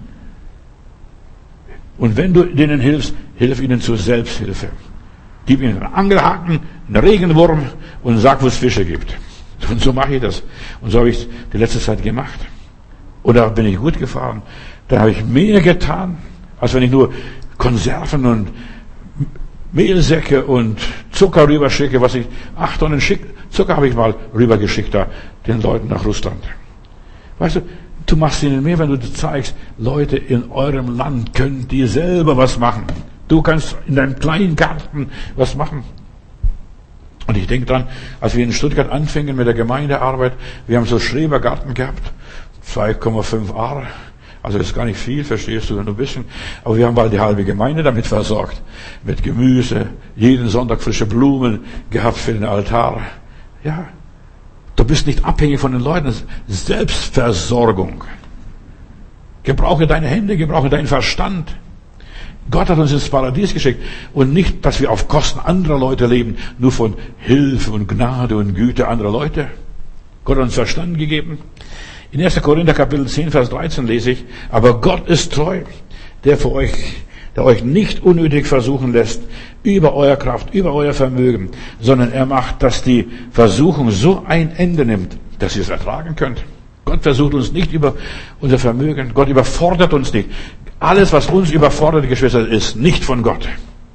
Und wenn du denen hilfst, hilf ihnen zur Selbsthilfe. Gib ihnen einen Angelhaken, einen Regenwurm und sag, wo es Fische gibt. Und so mache ich das. Und so habe ich die letzte Zeit gemacht. Und da bin ich gut gefahren. Da habe ich mehr getan, als wenn ich nur Konserven und Mehlsäcke und Zucker rüberschicke, 8 Tonnen Zucker habe ich mal rübergeschickt da, den Leuten nach Russland. Weißt du, du machst ihnen mehr, wenn du zeigst, Leute in eurem Land können die selber was machen. Du kannst in deinem kleinen Garten was machen. Und ich denke dran, als wir in Stuttgart anfingen mit der Gemeindearbeit, wir haben so Schrebergarten gehabt, 2,5 Ar, also das ist gar nicht viel, verstehst du, nur ein bisschen, aber wir haben bald die halbe Gemeinde damit versorgt, mit Gemüse, jeden Sonntag frische Blumen gehabt für den Altar. Ja, du bist nicht abhängig von den Leuten, das ist Selbstversorgung. Gebrauche deine Hände, gebrauche deinen Verstand. Gott hat uns ins Paradies geschickt und nicht, dass wir auf Kosten anderer Leute leben, nur von Hilfe und Gnade und Güte anderer Leute. Gott hat uns Verstand gegeben. In 1. Korinther Kapitel 10, Vers 13 lese ich, aber Gott ist treu, der euch nicht unnötig versuchen lässt, über euer Kraft, über euer Vermögen, sondern er macht, dass die Versuchung so ein Ende nimmt, dass ihr es ertragen könnt. Gott versucht uns nicht über unser Vermögen, Gott überfordert uns nicht. Alles, was uns überfordert, Geschwister, ist nicht von Gott.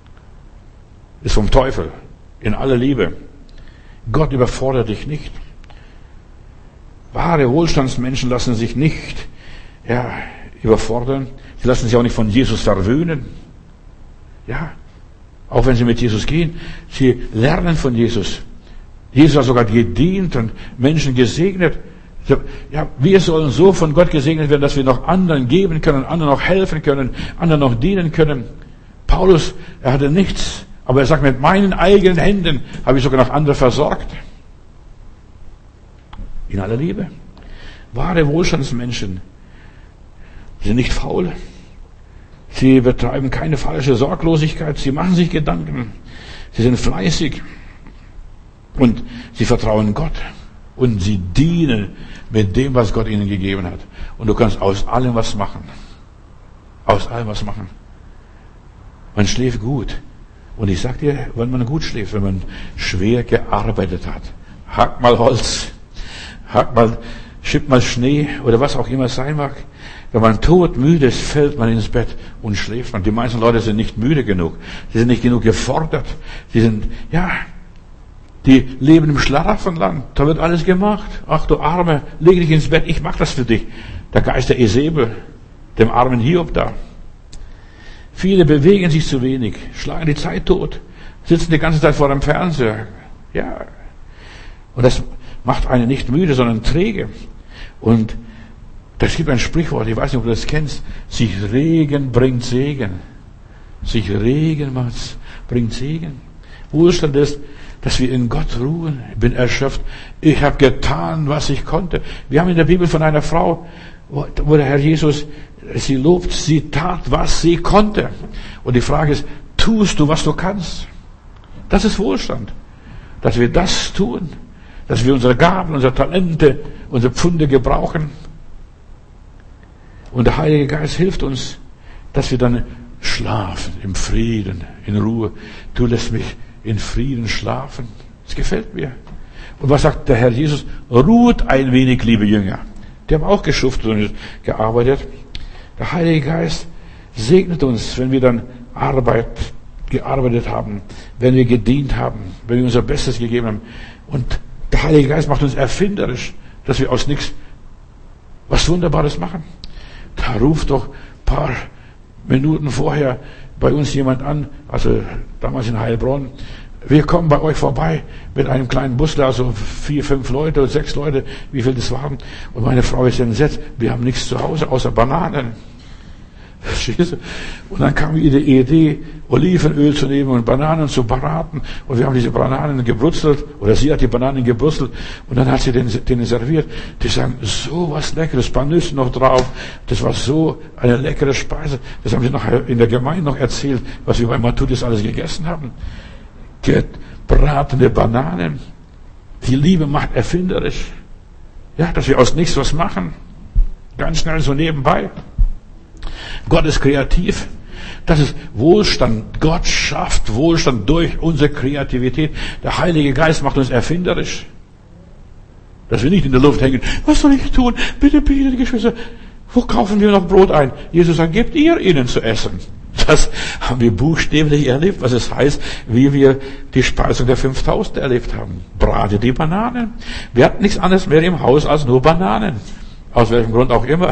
Ist vom Teufel. In aller Liebe. Gott überfordert dich nicht. Wahre Wohlstandsmenschen lassen sich nicht, überfordern. Sie lassen sich auch nicht von Jesus verwöhnen. Ja. Auch wenn sie mit Jesus gehen. Sie lernen von Jesus. Jesus hat sogar gedient und Menschen gesegnet. Ja, wir sollen so von Gott gesegnet werden, dass wir noch anderen geben können, anderen noch helfen können, anderen noch dienen können. Paulus, er hatte nichts, aber er sagt, mit meinen eigenen Händen habe ich sogar noch andere versorgt. In aller Liebe. Wahre Wohlstandsmenschen sind nicht faul. Sie betreiben keine falsche Sorglosigkeit. Sie machen sich Gedanken. Sie sind fleißig. Und sie vertrauen Gott. Und sie dienen mit dem, was Gott ihnen gegeben hat. Und du kannst aus allem was machen. Aus allem was machen. Man schläft gut. Und ich sag dir, wenn man gut schläft, wenn man schwer gearbeitet hat, hack mal Holz, schippt mal Schnee oder was auch immer es sein mag. Wenn man todmüde ist, fällt man ins Bett und schläft man. Die meisten Leute sind nicht müde genug. Sie sind nicht genug gefordert. Die leben im Schlaraffenland. Da wird alles gemacht. Ach du Arme, leg dich ins Bett, ich mach das für dich. Der Geist der Esebel, dem armen Hiob da. Viele bewegen sich zu wenig, schlagen die Zeit tot, sitzen die ganze Zeit vor dem Fernseher. Ja. Und das macht einen nicht müde, sondern träge. Und das gibt ein Sprichwort, ich weiß nicht, ob du das kennst. Sich regen bringt Segen. Sich regen bringt Segen. Wohlstand ist, dass wir in Gott ruhen. Ich bin erschöpft. Ich habe getan, was ich konnte. Wir haben in der Bibel von einer Frau, wo der Herr Jesus sie lobt, sie tat, was sie konnte. Und die Frage ist, tust du, was du kannst? Das ist Wohlstand. Dass wir das tun. Dass wir unsere Gaben, unsere Talente, unsere Pfunde gebrauchen. Und der Heilige Geist hilft uns, dass wir dann schlafen, im Frieden, in Ruhe. Du lässt mich in Frieden schlafen. Das gefällt mir. Und was sagt der Herr Jesus? Ruht ein wenig, liebe Jünger. Die haben auch geschuftet und gearbeitet. Der Heilige Geist segnet uns, wenn wir dann gearbeitet haben, wenn wir gedient haben, wenn wir unser Bestes gegeben haben. Und der Heilige Geist macht uns erfinderisch, dass wir aus nichts was Wunderbares machen. Da ruft doch ein paar Minuten vorher bei uns jemand an, also damals in Heilbronn, wir kommen bei euch vorbei mit einem kleinen Bus, also 4, 5 Leute oder 6 Leute, wie viel das waren. Und meine Frau ist entsetzt, wir haben nichts zu Hause außer Bananen. Verstehst du? Und dann kam die Idee, Olivenöl zu nehmen und Bananen zu braten. Und wir haben diese Bananen gebrutzelt, oder sie hat die Bananen gebrutzelt, und dann hat sie denen serviert. Die sagen, so was Leckeres, ein paar Nüsse noch drauf. Das war so eine leckere Speise. Das haben sie noch in der Gemeinde noch erzählt, was wir bei Matthäus alles gegessen haben. Gebratene Bananen. Die Liebe macht erfinderisch. Ja, dass wir aus nichts was machen. Ganz schnell so nebenbei. Gott ist kreativ. Das ist Wohlstand. Gott schafft Wohlstand durch unsere Kreativität. Der Heilige Geist macht uns erfinderisch. Dass wir nicht in der Luft hängen. Was soll ich tun? Bitte, bitte, Geschwister. Wo kaufen wir noch Brot ein? Jesus sagt, gebt ihr ihnen zu essen. Das haben wir buchstäblich erlebt, was es heißt, wie wir die Speisung der 5000 erlebt haben. Brate die Bananen. Wir hatten nichts anderes mehr im Haus als nur Bananen. Aus welchem Grund auch immer.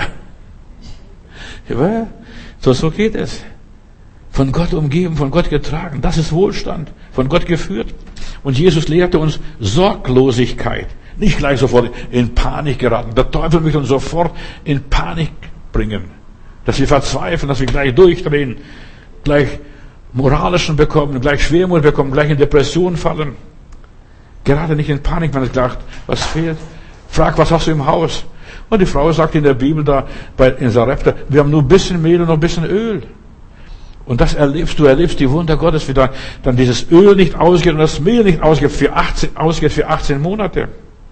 Ja, so geht es. Von Gott umgeben, von Gott getragen. Das ist Wohlstand. Von Gott geführt. Und Jesus lehrte uns Sorglosigkeit. Nicht gleich sofort in Panik geraten. Der Teufel möchte uns sofort in Panik bringen. Dass wir verzweifeln, dass wir gleich durchdrehen, gleich moralischen bekommen, gleich Schwermut bekommen, gleich in Depression fallen. Gerade nicht in Panik, wenn es sagt, was fehlt. Frag, was hast du im Haus? Und die Frau sagt in der Bibel da, in Sarepta, wir haben nur ein bisschen Mehl und noch ein bisschen Öl. Und das erlebst die Wunder Gottes, wie dann dieses Öl nicht ausgeht und das Mehl nicht ausgeht für 18 Monate.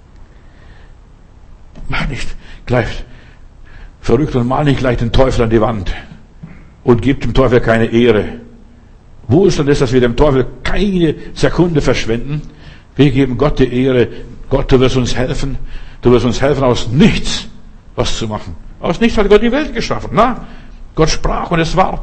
Mach nicht gleich verrückt und mal nicht gleich den Teufel an die Wand und gib dem Teufel keine Ehre. Wohlstand ist, dass wir dem Teufel keine Sekunde verschwenden. Wir geben Gott die Ehre. Gott, du wirst uns helfen. Du wirst uns helfen, aus nichts was zu machen. Aus nichts hat Gott die Welt geschaffen. Na? Gott sprach und es ward.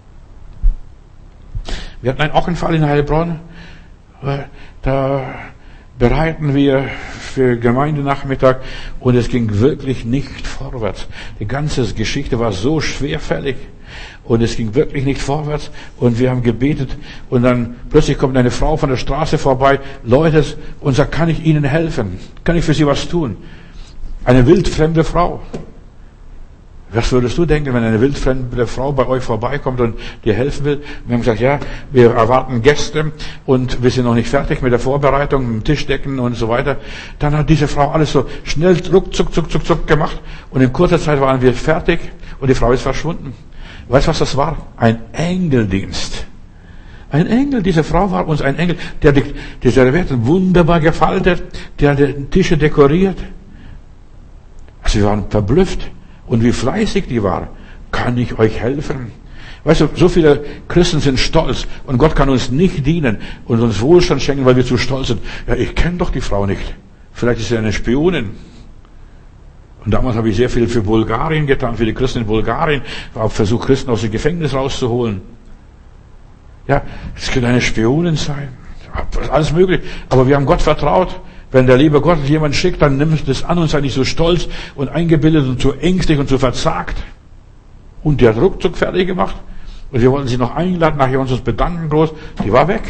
Wir hatten auch einen Fall in Heilbronn. Da bereiten wir für Gemeindenachmittag und es ging wirklich nicht vorwärts. Die ganze Geschichte war so schwerfällig und es ging wirklich nicht vorwärts und wir haben gebetet und dann plötzlich kommt eine Frau von der Straße vorbei, läutet und sagt, kann ich Ihnen helfen? Kann ich für Sie was tun? Eine wildfremde Frau. Was würdest du denken, wenn eine wildfremde Frau bei euch vorbeikommt und dir helfen will? Wir haben gesagt, ja, wir erwarten Gäste und wir sind noch nicht fertig mit der Vorbereitung, mit dem Tischdecken und so weiter. Dann hat diese Frau alles so schnell zuck gemacht und in kurzer Zeit waren wir fertig und die Frau ist verschwunden. Weißt du, was das war? Ein Engeldienst. Ein Engel, diese Frau war uns ein Engel, der die Servietten wunderbar gefaltet, der die Tische dekoriert. Also wir waren verblüfft. Und wie fleißig die war. Kann ich euch helfen? Weißt du, so viele Christen sind stolz und Gott kann uns nicht dienen und uns Wohlstand schenken, weil wir zu stolz sind. Ja, ich kenne doch die Frau nicht. Vielleicht ist sie eine Spionin. Und damals habe ich sehr viel für Bulgarien getan, für die Christen in Bulgarien. Ich habe versucht, Christen aus dem Gefängnis rauszuholen. Ja, es könnte eine Spionin sein. Alles möglich. Aber wir haben Gott vertraut. Wenn der liebe Gott jemand schickt, dann nimmst du das an und sei nicht so stolz und eingebildet und zu ängstlich und zu verzagt. Und die hat ruckzuck fertig gemacht. Und wir wollten sie noch einladen, nachher uns bedanken groß. Die war weg.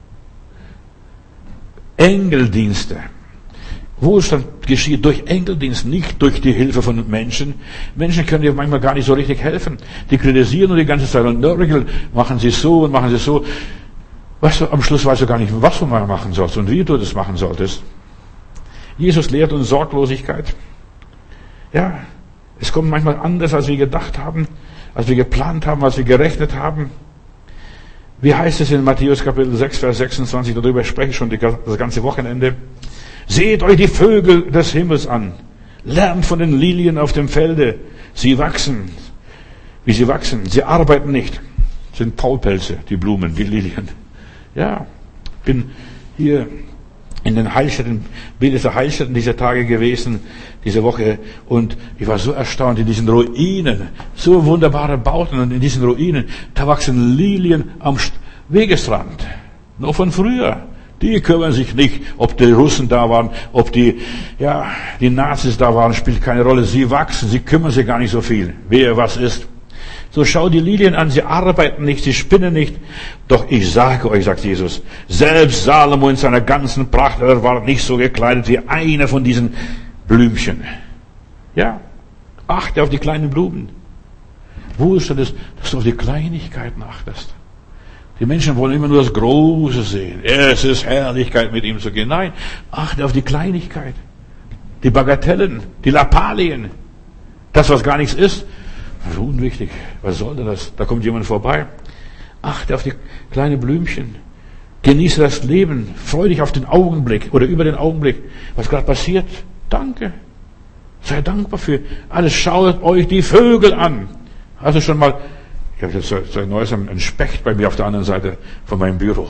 Engeldienste. Wohlstand geschieht durch Engeldienst, nicht durch die Hilfe von Menschen. Menschen können dir manchmal gar nicht so richtig helfen. Die kritisieren nur die ganze Zeit und nörgeln, machen sie so und machen sie so. Weißt du, am Schluss weißt du gar nicht, was du mal machen sollst und wie du das machen solltest. Jesus lehrt uns Sorglosigkeit. Ja, es kommt manchmal anders, als wir gedacht haben, als wir geplant haben, als wir gerechnet haben. Wie heißt es in Matthäus Kapitel 6, Vers 26, darüber spreche ich schon das ganze Wochenende. Seht euch die Vögel des Himmels an. Lernt von den Lilien auf dem Felde. Sie wachsen, wie sie wachsen. Sie arbeiten nicht. Das sind Faulpelze, die Blumen, die Lilien. Ja, bin hier in den Heilstätten, Bildester Heilstätten dieser Tage gewesen, diese Woche, und ich war so erstaunt in diesen Ruinen, so wunderbare Bauten, und in diesen Ruinen, da wachsen Lilien am Wegesrand, noch von früher. Die kümmern sich nicht, ob die Russen da waren, ob die Nazis da waren, spielt keine Rolle. Sie wachsen, sie kümmern sich gar nicht so viel, wer was ist. So schau die Lilien an, sie arbeiten nicht, sie spinnen nicht. Doch ich sage euch, sagt Jesus, selbst Salomo in seiner ganzen Pracht, er war nicht so gekleidet wie einer von diesen Blümchen. Ja, achte auf die kleinen Blumen. Wohlstand ist, dass du auf die Kleinigkeiten achtest. Die Menschen wollen immer nur das Große sehen. Es ist Herrlichkeit, mit ihm zu gehen. Nein, achte auf die Kleinigkeit. Die Bagatellen, die Lappalien. Das, was gar nichts ist. Das ist unwichtig. Was soll denn das? Da kommt jemand vorbei. Achte auf die kleinen Blümchen. Genieße das Leben. Freu dich auf den Augenblick oder über den Augenblick. Was gerade passiert. Danke. Sei dankbar für alles. Schaut euch die Vögel an. Hast du schon mal, ich habe jetzt seit neuestem einen Specht bei mir auf der anderen Seite von meinem Büro.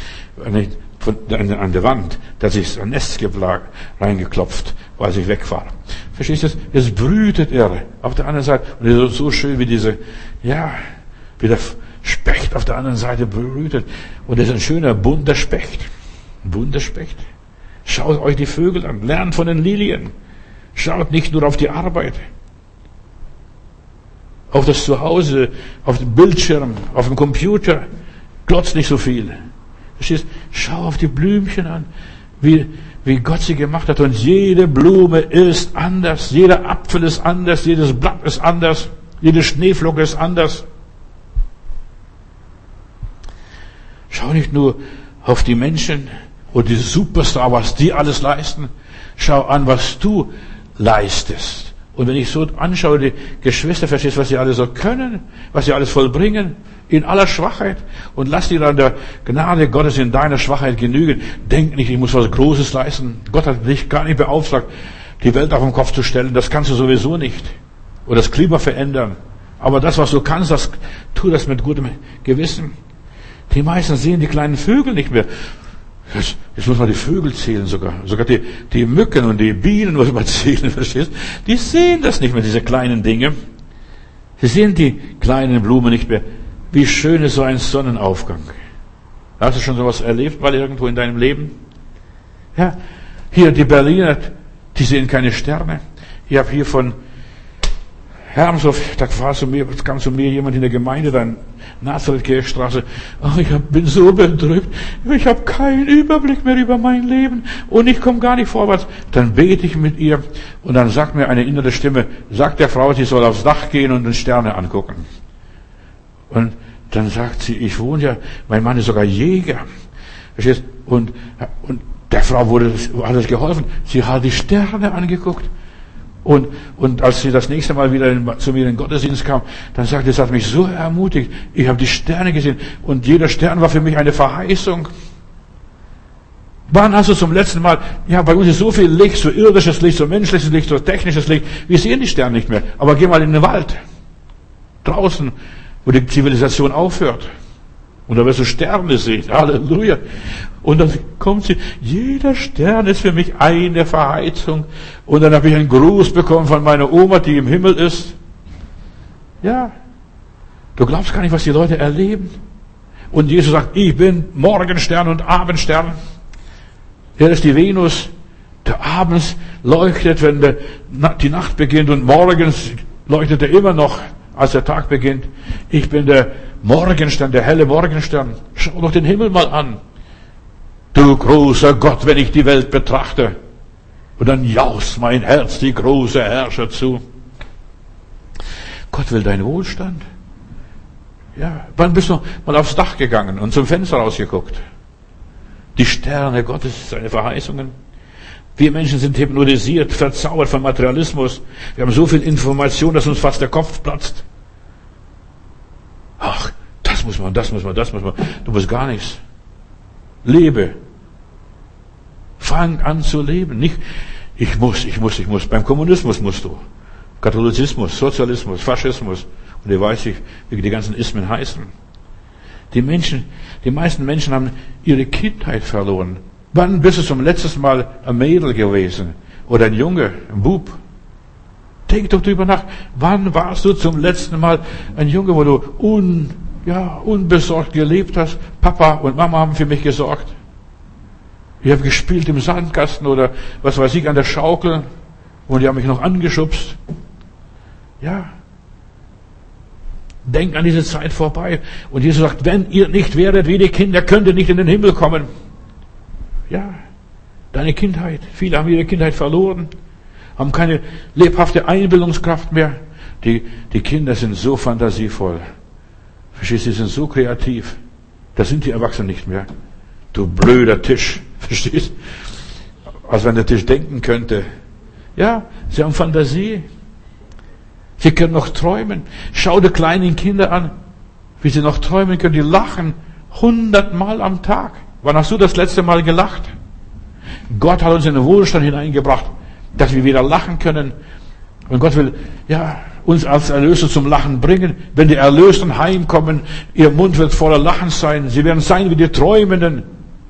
An der Wand, dass ich ein Nest reingeklopft, als ich weg war. Verstehst du? Jetzt brütet er auf der anderen Seite. Und er ist so schön wie wie der Specht auf der anderen Seite brütet. Und das ist ein schöner, bunter Specht. Ein bunter Specht. Schaut euch die Vögel an. Lernt von den Lilien. Schaut nicht nur auf die Arbeit. Auf das Zuhause, auf den Bildschirm, auf dem Computer. Glotzt nicht so viel. Verstehst? Schau auf die Blümchen an, wie Gott sie gemacht hat. Und jede Blume ist anders. Jeder Apfel ist anders. Jedes Blatt ist anders. Jede Schneeflocke ist anders. Schau nicht nur auf die Menschen und die Superstar, was die alles leisten. Schau an, was du leistest. Und wenn ich so anschaue, die Geschwister, verstehst du, was sie alle so können, was sie alles vollbringen, in aller Schwachheit, und lass dir dann der Gnade Gottes in deiner Schwachheit genügen. Denk nicht, ich muss was Großes leisten. Gott hat dich gar nicht beauftragt, die Welt auf den Kopf zu stellen. Das kannst du sowieso nicht. Oder das Klima verändern. Aber das, was du kannst, tu das mit gutem Gewissen. Die meisten sehen die kleinen Vögel nicht mehr. Jetzt muss man die Vögel zählen sogar. Sogar die Mücken und die Bienen muss man zählen, verstehst? Die sehen das nicht mehr, diese kleinen Dinge. Sie sehen die kleinen Blumen nicht mehr. Wie schön ist so ein Sonnenaufgang. Hast du schon sowas erlebt, mal irgendwo in deinem Leben? Ja, hier die Berliner, die sehen keine Sterne. Ich habe hier von Hermshof, da kam zu mir jemand in der Gemeinde, dann Nazareth-Kirchstraße. Ich bin so bedrückt. Ich habe keinen Überblick mehr über mein Leben und ich komme gar nicht vorwärts. Dann bete ich mit ihr und dann sagt mir eine innere Stimme, sagt der Frau, sie soll aufs Dach gehen und den Sterne angucken. Und dann sagt sie, ich wohne ja, mein Mann ist sogar Jäger. Verstehst? Und der Frau hat es geholfen. Sie hat die Sterne angeguckt. Und als sie das nächste Mal wieder zu mir in den Gottesdienst kam, dann sagte sie, es hat mich so ermutigt. Ich habe die Sterne gesehen und jeder Stern war für mich eine Verheißung. Wann hast du zum letzten Mal, ja, bei uns ist so viel Licht, so irdisches Licht, so menschliches Licht, so technisches Licht. Wir sehen die Sterne nicht mehr. Aber geh mal in den Wald. Draußen, wo die Zivilisation aufhört. Und da wirst du Sterne sehen. Halleluja. Und dann kommt sie, jeder Stern ist für mich eine Verheißung. Und dann habe ich einen Gruß bekommen von meiner Oma, die im Himmel ist. Ja. Du glaubst gar nicht, was die Leute erleben. Und Jesus sagt, ich bin Morgenstern und Abendstern. Er ist die Venus, der abends leuchtet, wenn die Nacht beginnt, und morgens leuchtet er immer noch, als der Tag beginnt. Ich bin der Morgenstern, der helle Morgenstern. Schau doch den Himmel mal an. Du großer Gott, wenn ich die Welt betrachte. Und dann jaust mein Herz die große Herrscher zu. Gott will deinen Wohlstand. Ja, wann bist du mal aufs Dach gegangen und zum Fenster rausgeguckt? Die Sterne Gottes, seine Verheißungen. Wir Menschen sind hypnotisiert, verzaubert von Materialismus. Wir haben so viel Information, dass uns fast der Kopf platzt. Ach, das muss man. Du musst gar nichts. Lebe. Fang an zu leben. Nicht, ich muss. Beim Kommunismus musst du. Katholizismus, Sozialismus, Faschismus. Und ich weiß nicht, wie die ganzen Ismen heißen. Die meisten Menschen haben ihre Kindheit verloren. Wann bist du zum letzten Mal ein Mädel gewesen? Oder ein Junge, ein Bub? Denk doch drüber nach. Wann warst du zum letzten Mal ein Junge, wo du unbesorgt gelebt hast? Papa und Mama haben für mich gesorgt. Ich habe gespielt im Sandkasten oder was weiß ich, an der Schaukel. Und die haben mich noch angeschubst. Ja. Denk an diese Zeit vorbei. Und Jesus sagt, wenn ihr nicht wäret wie die Kinder, könnt ihr nicht in den Himmel kommen. Ja, deine Kindheit. Viele haben ihre Kindheit verloren, haben keine lebhafte Einbildungskraft mehr. Die Kinder sind so fantasievoll. Verstehst du, sie sind so kreativ. Da sind die Erwachsenen nicht mehr. Du blöder Tisch. Verstehst? Als wenn der Tisch denken könnte. Ja, sie haben Fantasie. Sie können noch träumen. Schau dir kleinen Kinder an, wie sie noch träumen können. Die lachen 100-mal am Tag. Wann hast du das letzte Mal gelacht? Gott hat uns in den Wohlstand hineingebracht, dass wir wieder lachen können. Und Gott will, uns als Erlöser zum Lachen bringen. Wenn die Erlösten heimkommen, ihr Mund wird voller Lachen sein. Sie werden sein wie die Träumenden.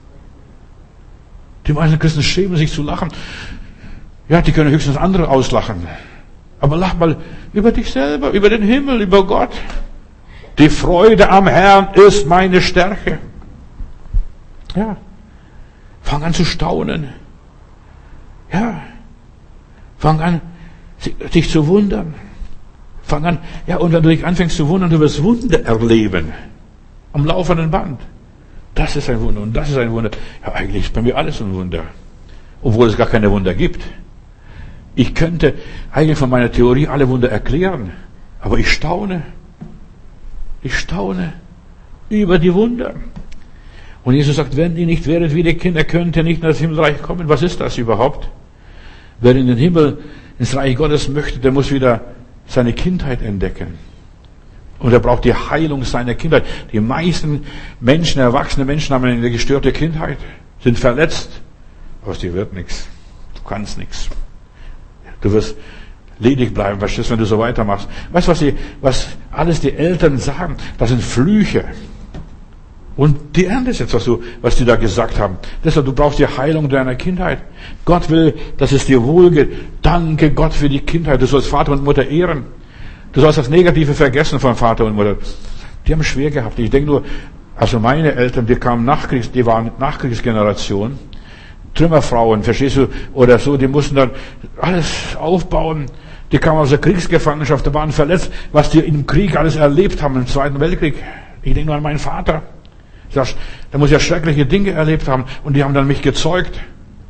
Die meisten Christen schämen sich zu lachen. Ja, die können höchstens andere auslachen. Aber lach mal über dich selber, über den Himmel, über Gott. Die Freude am Herrn ist meine Stärke. Ja. Fang an zu staunen. Ja. Fang an, dich zu wundern. Fang an, und wenn du dich anfängst zu wundern, du wirst Wunder erleben. Am laufenden Band. Das ist ein Wunder und das ist ein Wunder. Ja, eigentlich ist bei mir alles ein Wunder. Obwohl es gar keine Wunder gibt. Ich könnte eigentlich von meiner Theorie alle Wunder erklären. Aber ich staune. Ich staune über die Wunder. Und Jesus sagt, wenn ihr nicht wäret wie die Kinder, könnt ihr nicht in das Himmelreich kommen. Was ist das überhaupt? Wer in den Himmel, ins Reich Gottes möchte, der muss wieder seine Kindheit entdecken. Und er braucht die Heilung seiner Kindheit. Die meisten Menschen, erwachsene Menschen haben eine gestörte Kindheit, sind verletzt. Aus dir wird nichts. Du kannst nichts. Du wirst ledig bleiben, verstehst du, wenn du so weitermachst. Weißt du, was alles die Eltern sagen? Das sind Flüche. Und die ernten es jetzt, was die da gesagt haben. Deshalb, du brauchst die Heilung deiner Kindheit. Gott will, dass es dir wohlgeht. Danke Gott für die Kindheit. Du sollst Vater und Mutter ehren. Du sollst das Negative vergessen von Vater und Mutter. Die haben es schwer gehabt. Ich denke nur, also meine Eltern, die waren Nachkriegsgeneration. Trümmerfrauen, verstehst du, oder so, die mussten dann alles aufbauen. Die kamen aus der Kriegsgefangenschaft, die waren verletzt, was die im Krieg alles erlebt haben, im Zweiten Weltkrieg. Ich denke nur an meinen Vater. Der muss ja schreckliche Dinge erlebt haben und die haben dann mich gezeugt.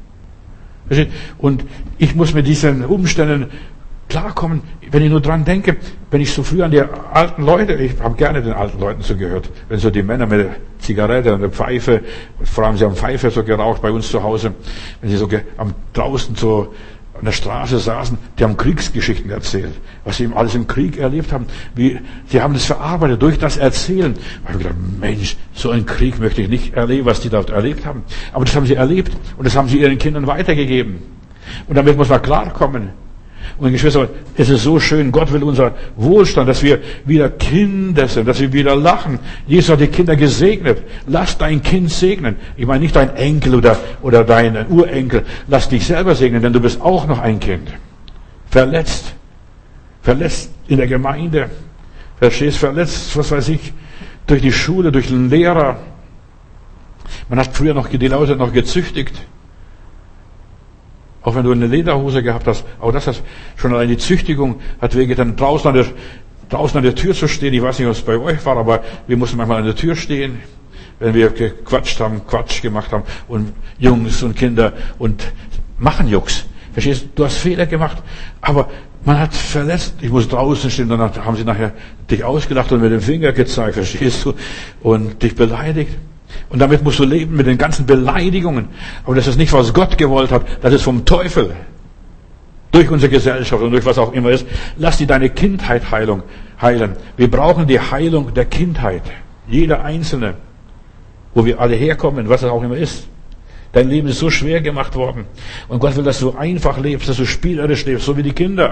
Und ich muss mit diesen Umständen klarkommen, wenn ich nur dran denke, wenn ich so früh an die alten Leute, ich habe gerne den alten Leuten zugehört, wenn so die Männer mit der Zigarette und der Pfeife, vor allem sie haben Pfeife so geraucht bei uns zu Hause, wenn sie so draußen so an der Straße saßen, die haben Kriegsgeschichten erzählt, was sie alles im Krieg erlebt haben, sie haben das verarbeitet durch das Erzählen. Da habe ich gedacht, Mensch, so einen Krieg möchte ich nicht erleben, was die dort erlebt haben. Aber das haben sie erlebt und das haben sie ihren Kindern weitergegeben. Und damit muss man klarkommen. Und Geschwister, es ist so schön, Gott will unser Wohlstand, dass wir wieder Kinder sind, dass wir wieder lachen. Jesus hat die Kinder gesegnet. Lass dein Kind segnen. Ich meine nicht dein Enkel oder dein Urenkel. Lass dich selber segnen, denn du bist auch noch ein Kind. Verletzt in der Gemeinde. Verstehst, verletzt, was weiß ich, durch die Schule, durch den Lehrer. Man hat früher die Leute noch gezüchtigt. Auch wenn du eine Lederhose gehabt hast, auch das hat schon allein die Züchtigung hat wehgetan. Draußen an der Tür zu stehen, ich weiß nicht, was bei euch war, aber wir mussten manchmal an der Tür stehen, wenn wir Quatsch gemacht haben und Jungs und Kinder und machen Jux. Verstehst du? Du hast Fehler gemacht, aber man hat verletzt. Ich muss draußen stehen, dann haben sie nachher dich ausgelacht und mit dem Finger gezeigt, verstehst du? Und dich beleidigt. Und damit musst du leben mit den ganzen Beleidigungen. Aber das ist nicht, was Gott gewollt hat. Das ist vom Teufel. Durch unsere Gesellschaft und durch was auch immer ist. Lass dir deine Kindheit heilen. Wir brauchen die Heilung der Kindheit. Jeder Einzelne. Wo wir alle herkommen, was es auch immer ist. Dein Leben ist so schwer gemacht worden. Und Gott will, dass du einfach lebst, dass du spielerisch lebst, so wie die Kinder.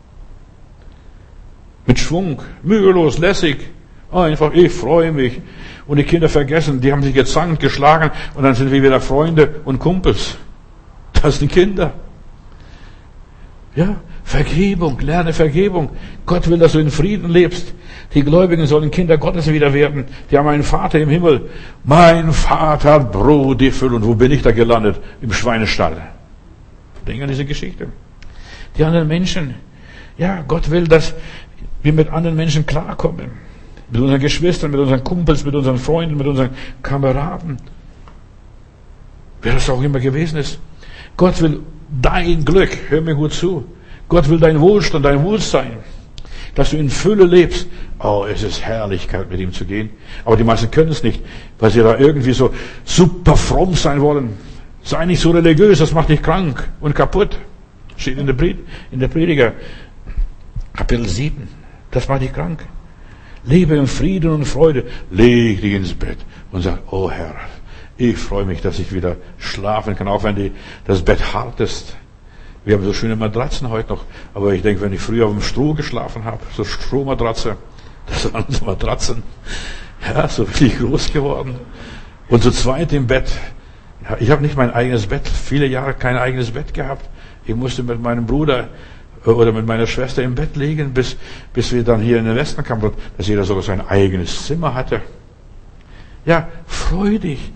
Mit Schwung, mühelos, lässig. Einfach, ich freue mich. Und die Kinder vergessen, die haben sich gezankt, geschlagen und dann sind wir wieder Freunde und Kumpels. Das sind Kinder. Ja, Vergebung, lerne Vergebung. Gott will, dass du in Frieden lebst. Die Gläubigen sollen Kinder Gottes wieder werden. Die haben einen Vater im Himmel. Mein Vater hat Brot die Fülle. Und wo bin ich da gelandet? Im Schweinestall. Denk an diese Geschichte. Die anderen Menschen. Ja, Gott will, dass wir mit anderen Menschen klarkommen. Mit unseren Geschwistern, mit unseren Kumpels, mit unseren Freunden, mit unseren Kameraden. Wer das auch immer gewesen ist. Gott will dein Glück. Hör mir gut zu. Gott will dein Wohlstand, dein Wohlsein. dass du in Fülle lebst. Oh, es ist Herrlichkeit, mit ihm zu gehen. Aber die meisten können es nicht, weil sie da irgendwie so super fromm sein wollen. Sei nicht so religiös, das macht dich krank und kaputt. Steht in der Prediger, Kapitel 7. Das macht dich krank. Lebe in Frieden und Freude. Leg dich ins Bett und sag, oh Herr, ich freue mich, dass ich wieder schlafen kann, auch wenn das Bett hart ist. Wir haben so schöne Matratzen heute noch, aber ich denke, wenn ich früher auf dem Stroh geschlafen habe, so Strohmatratze, das waren so Matratzen, ja, so bin ich groß geworden. Und zu zweit im Bett. Ja, ich habe nicht mein eigenes Bett, viele Jahre kein eigenes Bett gehabt. Ich musste mit meinem Bruder oder mit meiner Schwester im Bett liegen, bis wir dann hier in den Westen kamen, dass jeder sogar sein eigenes Zimmer hatte. Ja, freu dich.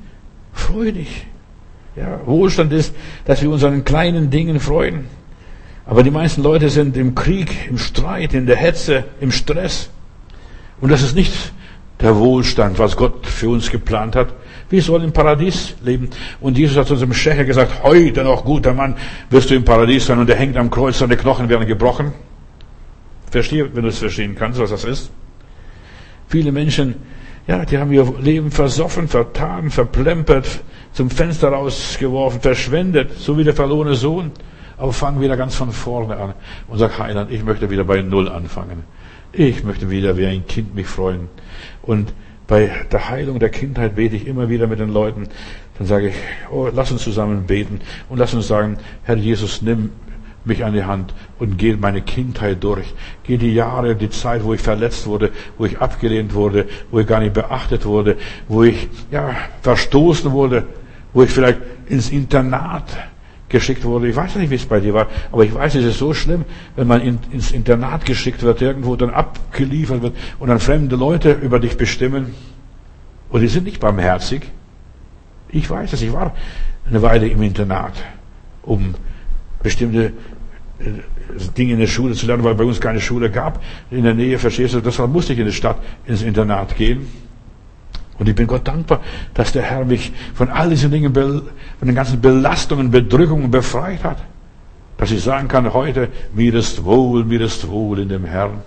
Ja, Wohlstand ist, dass wir uns an den kleinen Dingen freuen. Aber die meisten Leute sind im Krieg, im Streit, in der Hetze, im Stress. Und das ist nicht der Wohlstand, was Gott für uns geplant hat. Wir sollen im Paradies leben. Und Jesus hat zu unserem Schächer gesagt, heute noch, guter Mann, wirst du im Paradies sein. Und er hängt am Kreuz, seine Knochen werden gebrochen. Verstehe, wenn du es verstehen kannst, was das ist. Viele Menschen, ja, die haben ihr Leben versoffen, vertan, verplempert, zum Fenster rausgeworfen, verschwendet, so wie der verlorene Sohn. Aber fangen wieder ganz von vorne an und sag, Heiland, ich möchte wieder bei Null anfangen. Ich möchte wieder wie ein Kind mich freuen. Und bei der Heilung der Kindheit bete ich immer wieder mit den Leuten. Dann sage ich, oh, lass uns zusammen beten und lass uns sagen, Herr Jesus, nimm mich an die Hand und geh meine Kindheit durch. Geh die Jahre, die Zeit, wo ich verletzt wurde, wo ich abgelehnt wurde, wo ich gar nicht beachtet wurde, wo ich, ja, verstoßen wurde, wo ich vielleicht ins Internat geschickt wurde. Ich weiß nicht, wie es bei dir war, aber ich weiß, es ist so schlimm, wenn man ins Internat geschickt wird, irgendwo dann abgeliefert wird und dann fremde Leute über dich bestimmen. Und die sind nicht barmherzig. Ich weiß es, ich war eine Weile im Internat, um bestimmte Dinge in der Schule zu lernen, weil bei uns keine Schule gab in der Nähe, verstehst du? Deshalb musste ich in die Stadt, ins Internat gehen. Und ich bin Gott dankbar, dass der Herr mich von all diesen Dingen, von den ganzen Belastungen, Bedrückungen befreit hat. Dass ich sagen kann heute, mir ist wohl in dem Herrn.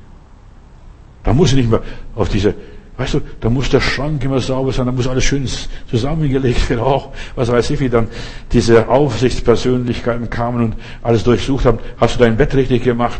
Da muss ich nicht mehr auf diese, weißt du, da muss der Schrank immer sauber sein, da muss alles schön zusammengelegt werden. Auch, was weiß ich, wie dann diese Aufsichtspersönlichkeiten kamen und alles durchsucht haben. Hast du dein Bett richtig gemacht?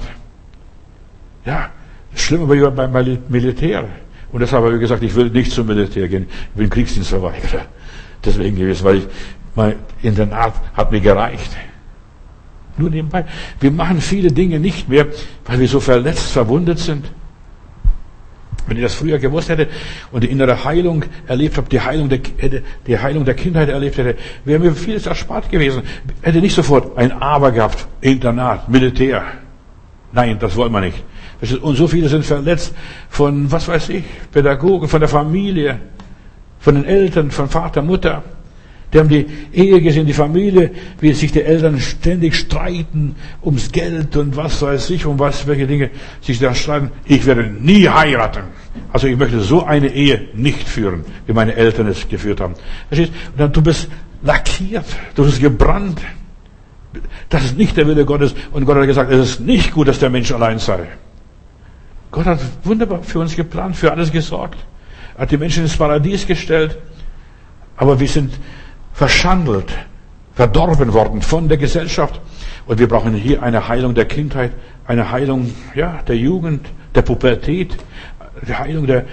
Ja, schlimm aber beim Militär. Und deshalb habe ich gesagt, ich will nicht zum Militär gehen. Ich bin Kriegsdienstverweigerer. Deswegen gewesen, weil mein Internat hat mir gereicht. Nur nebenbei. Wir machen viele Dinge nicht mehr, weil wir so verletzt, verwundet sind. Wenn ich das früher gewusst hätte und die innere Heilung erlebt habe, die Heilung der Kindheit erlebt hätte, wäre mir vieles erspart gewesen. Hätte nicht sofort ein Aber gehabt. Internat, Militär. Nein, das wollen wir nicht. Und so viele sind verletzt von, was weiß ich, Pädagogen, von der Familie, von den Eltern, von Vater, Mutter. Die haben die Ehe gesehen, die Familie, wie sich die Eltern ständig streiten ums Geld und was weiß ich, welche Dinge sich da streiten. Ich werde nie heiraten. Also ich möchte so eine Ehe nicht führen, wie meine Eltern es geführt haben. Verstehst? Und dann, du bist lackiert, du bist gebrannt. Das ist nicht der Wille Gottes. Und Gott hat gesagt, es ist nicht gut, dass der Mensch allein sei. Gott hat wunderbar für uns geplant, für alles gesorgt. Er hat die Menschen ins Paradies gestellt. Aber wir sind verschandelt, verdorben worden von der Gesellschaft. Und wir brauchen hier eine Heilung der Kindheit, eine Heilung, ja, der Jugend, der Pubertät, die Heilung der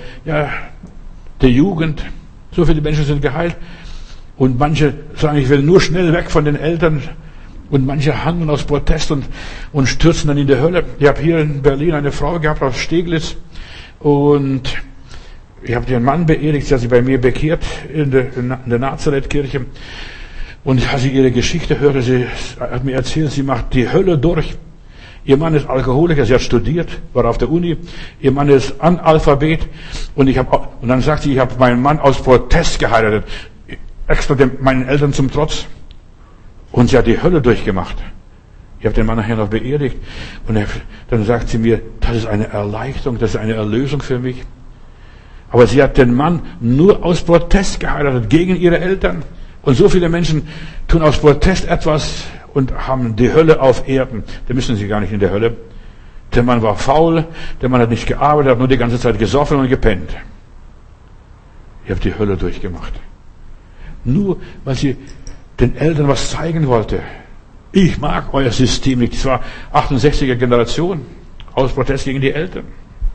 Jugend. So viele Menschen sind geheilt. Und manche sagen, ich will nur schnell weg von den Eltern. Und manche handeln aus Protest und stürzen dann in die Hölle. Ich habe hier in Berlin eine Frau gehabt aus Steglitz. Und ich habe den Mann beerdigt, sie hat sich bei mir bekehrt in der Nazareth-Kirche. Und als ich ihre Geschichte hörte, sie hat mir erzählt, sie macht die Hölle durch. Ihr Mann ist Alkoholiker, sie hat studiert, war auf der Uni. Ihr Mann ist Analphabet. Und dann sagt sie, ich habe meinen Mann aus Protest geheiratet. Extra meinen Eltern zum Trotz. Und sie hat die Hölle durchgemacht. Ich habe den Mann nachher noch beerdigt. Und dann sagt sie mir, das ist eine Erleichterung, das ist eine Erlösung für mich. Aber sie hat den Mann nur aus Protest geheiratet, gegen ihre Eltern. Und so viele Menschen tun aus Protest etwas und haben die Hölle auf Erden. Da müssen sie gar nicht in der Hölle. Der Mann war faul, der Mann hat nicht gearbeitet, hat nur die ganze Zeit gesoffen und gepennt. Ihr habt die Hölle durchgemacht. Nur, weil sie den Eltern was zeigen wollte. Ich mag euer System nicht. Das war 68er Generation. Aus Protest gegen die Eltern.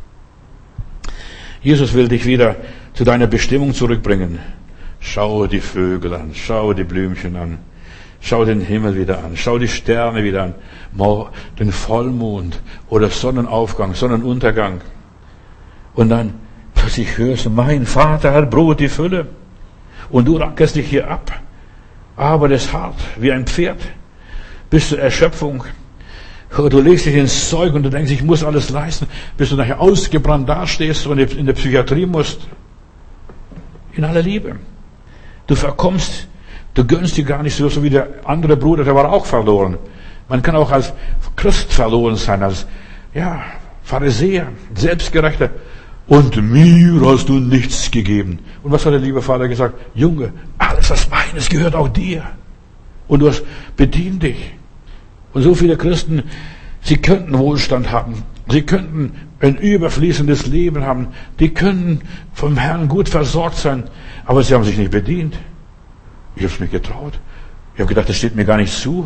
Jesus will dich wieder zu deiner Bestimmung zurückbringen. Schau die Vögel an, schau die Blümchen an, schau den Himmel wieder an, schau die Sterne wieder an, den Vollmond oder Sonnenaufgang, Sonnenuntergang. Und dann plötzlich hörst du, mein Vater hat Brot die Fülle. Und du rackerst dich hier ab, arbeitest hart wie ein Pferd, bis zur Erschöpfung. Du legst dich ins Zeug und du denkst, ich muss alles leisten, bis du nachher ausgebrannt dastehst und in der Psychiatrie musst. In aller Liebe. Du verkommst, du gönnst dir gar nicht so wie der andere Bruder, der war auch verloren. Man kann auch als Christ verloren sein, als Pharisäer, Selbstgerechter. Und mir hast du nichts gegeben. Und was hat der liebe Vater gesagt? Junge, alles was meines gehört auch dir. Und du hast bedient dich. Und so viele Christen, sie könnten Wohlstand haben. Sie könnten ein überfließendes Leben haben. Die könnten vom Herrn gut versorgt sein. Aber sie haben sich nicht bedient. Ich habe es mir getraut. Ich habe gedacht, das steht mir gar nicht zu.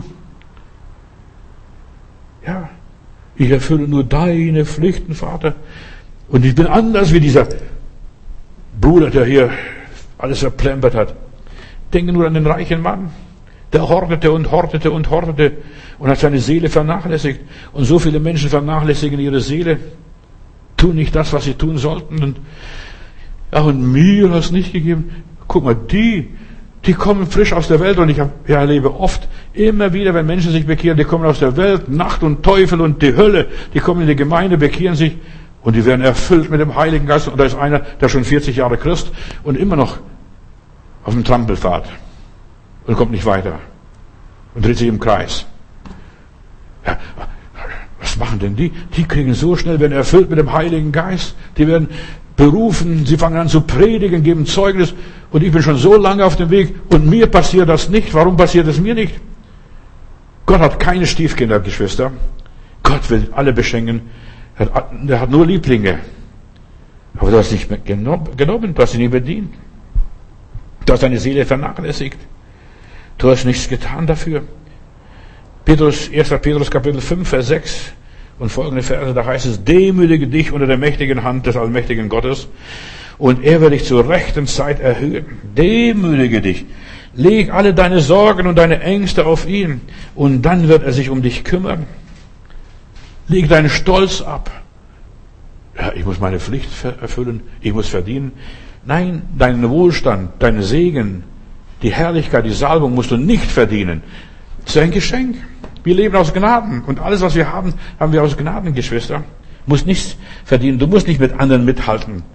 Ja, ich erfülle nur deine Pflichten, Vater. Und ich bin anders wie dieser Bruder, der hier alles verplempert hat. Denke nur an den reichen Mann. Der hortete und hortete und hortete und hat seine Seele vernachlässigt. Und so viele Menschen vernachlässigen ihre Seele, tun nicht das, was sie tun sollten. Und mir hast du nicht gegeben. Guck mal, die kommen frisch aus der Welt. Und ich erlebe oft, immer wieder, wenn Menschen sich bekehren, die kommen aus der Welt, Nacht und Teufel und die Hölle. Die kommen in die Gemeinde, bekehren sich und die werden erfüllt mit dem Heiligen Geist. Und da ist einer, der schon 40 Jahre Christ und immer noch auf dem Trampelpfad. Und kommt nicht weiter. Und dreht sich im Kreis. Ja, was machen denn die? Die kriegen so schnell, werden erfüllt mit dem Heiligen Geist. Die werden berufen, sie fangen an zu predigen, geben Zeugnis. Und ich bin schon so lange auf dem Weg und mir passiert das nicht. Warum passiert es mir nicht? Gott hat keine Stiefkinder, Geschwister. Gott will alle beschenken. Er hat nur Lieblinge. Aber du hast nicht genommen, du hast sie nicht bedient. Du hast deine Seele vernachlässigt. Du hast nichts getan dafür. 1. Petrus Kapitel 5, Vers 6 und folgende Verse, da heißt es, demütige dich unter der mächtigen Hand des allmächtigen Gottes und er wird dich zur rechten Zeit erhöhen. Demütige dich. Leg alle deine Sorgen und deine Ängste auf ihn und dann wird er sich um dich kümmern. Leg deinen Stolz ab. Ja, ich muss meine Pflicht erfüllen, ich muss verdienen. Nein, deinen Wohlstand, deinen Segen, die Herrlichkeit, die Salbung musst du nicht verdienen. Das ist ein Geschenk. Wir leben aus Gnaden. Und alles, was wir haben, haben wir aus Gnaden, Geschwister. Du musst nichts verdienen. Du musst nicht mit anderen mithalten.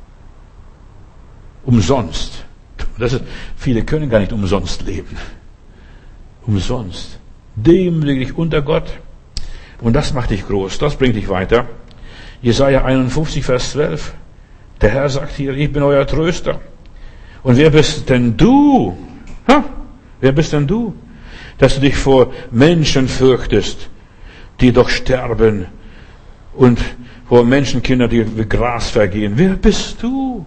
Umsonst. Viele können gar nicht umsonst leben. Umsonst. Demütig dich unter Gott. Und das macht dich groß. Das bringt dich weiter. Jesaja 51, Vers 12. Der Herr sagt hier, ich bin euer Tröster. Und wer bist denn du? Wer bist denn du? Dass du dich vor Menschen fürchtest, die doch sterben und vor Menschenkindern, die wie Gras vergehen. Wer bist du?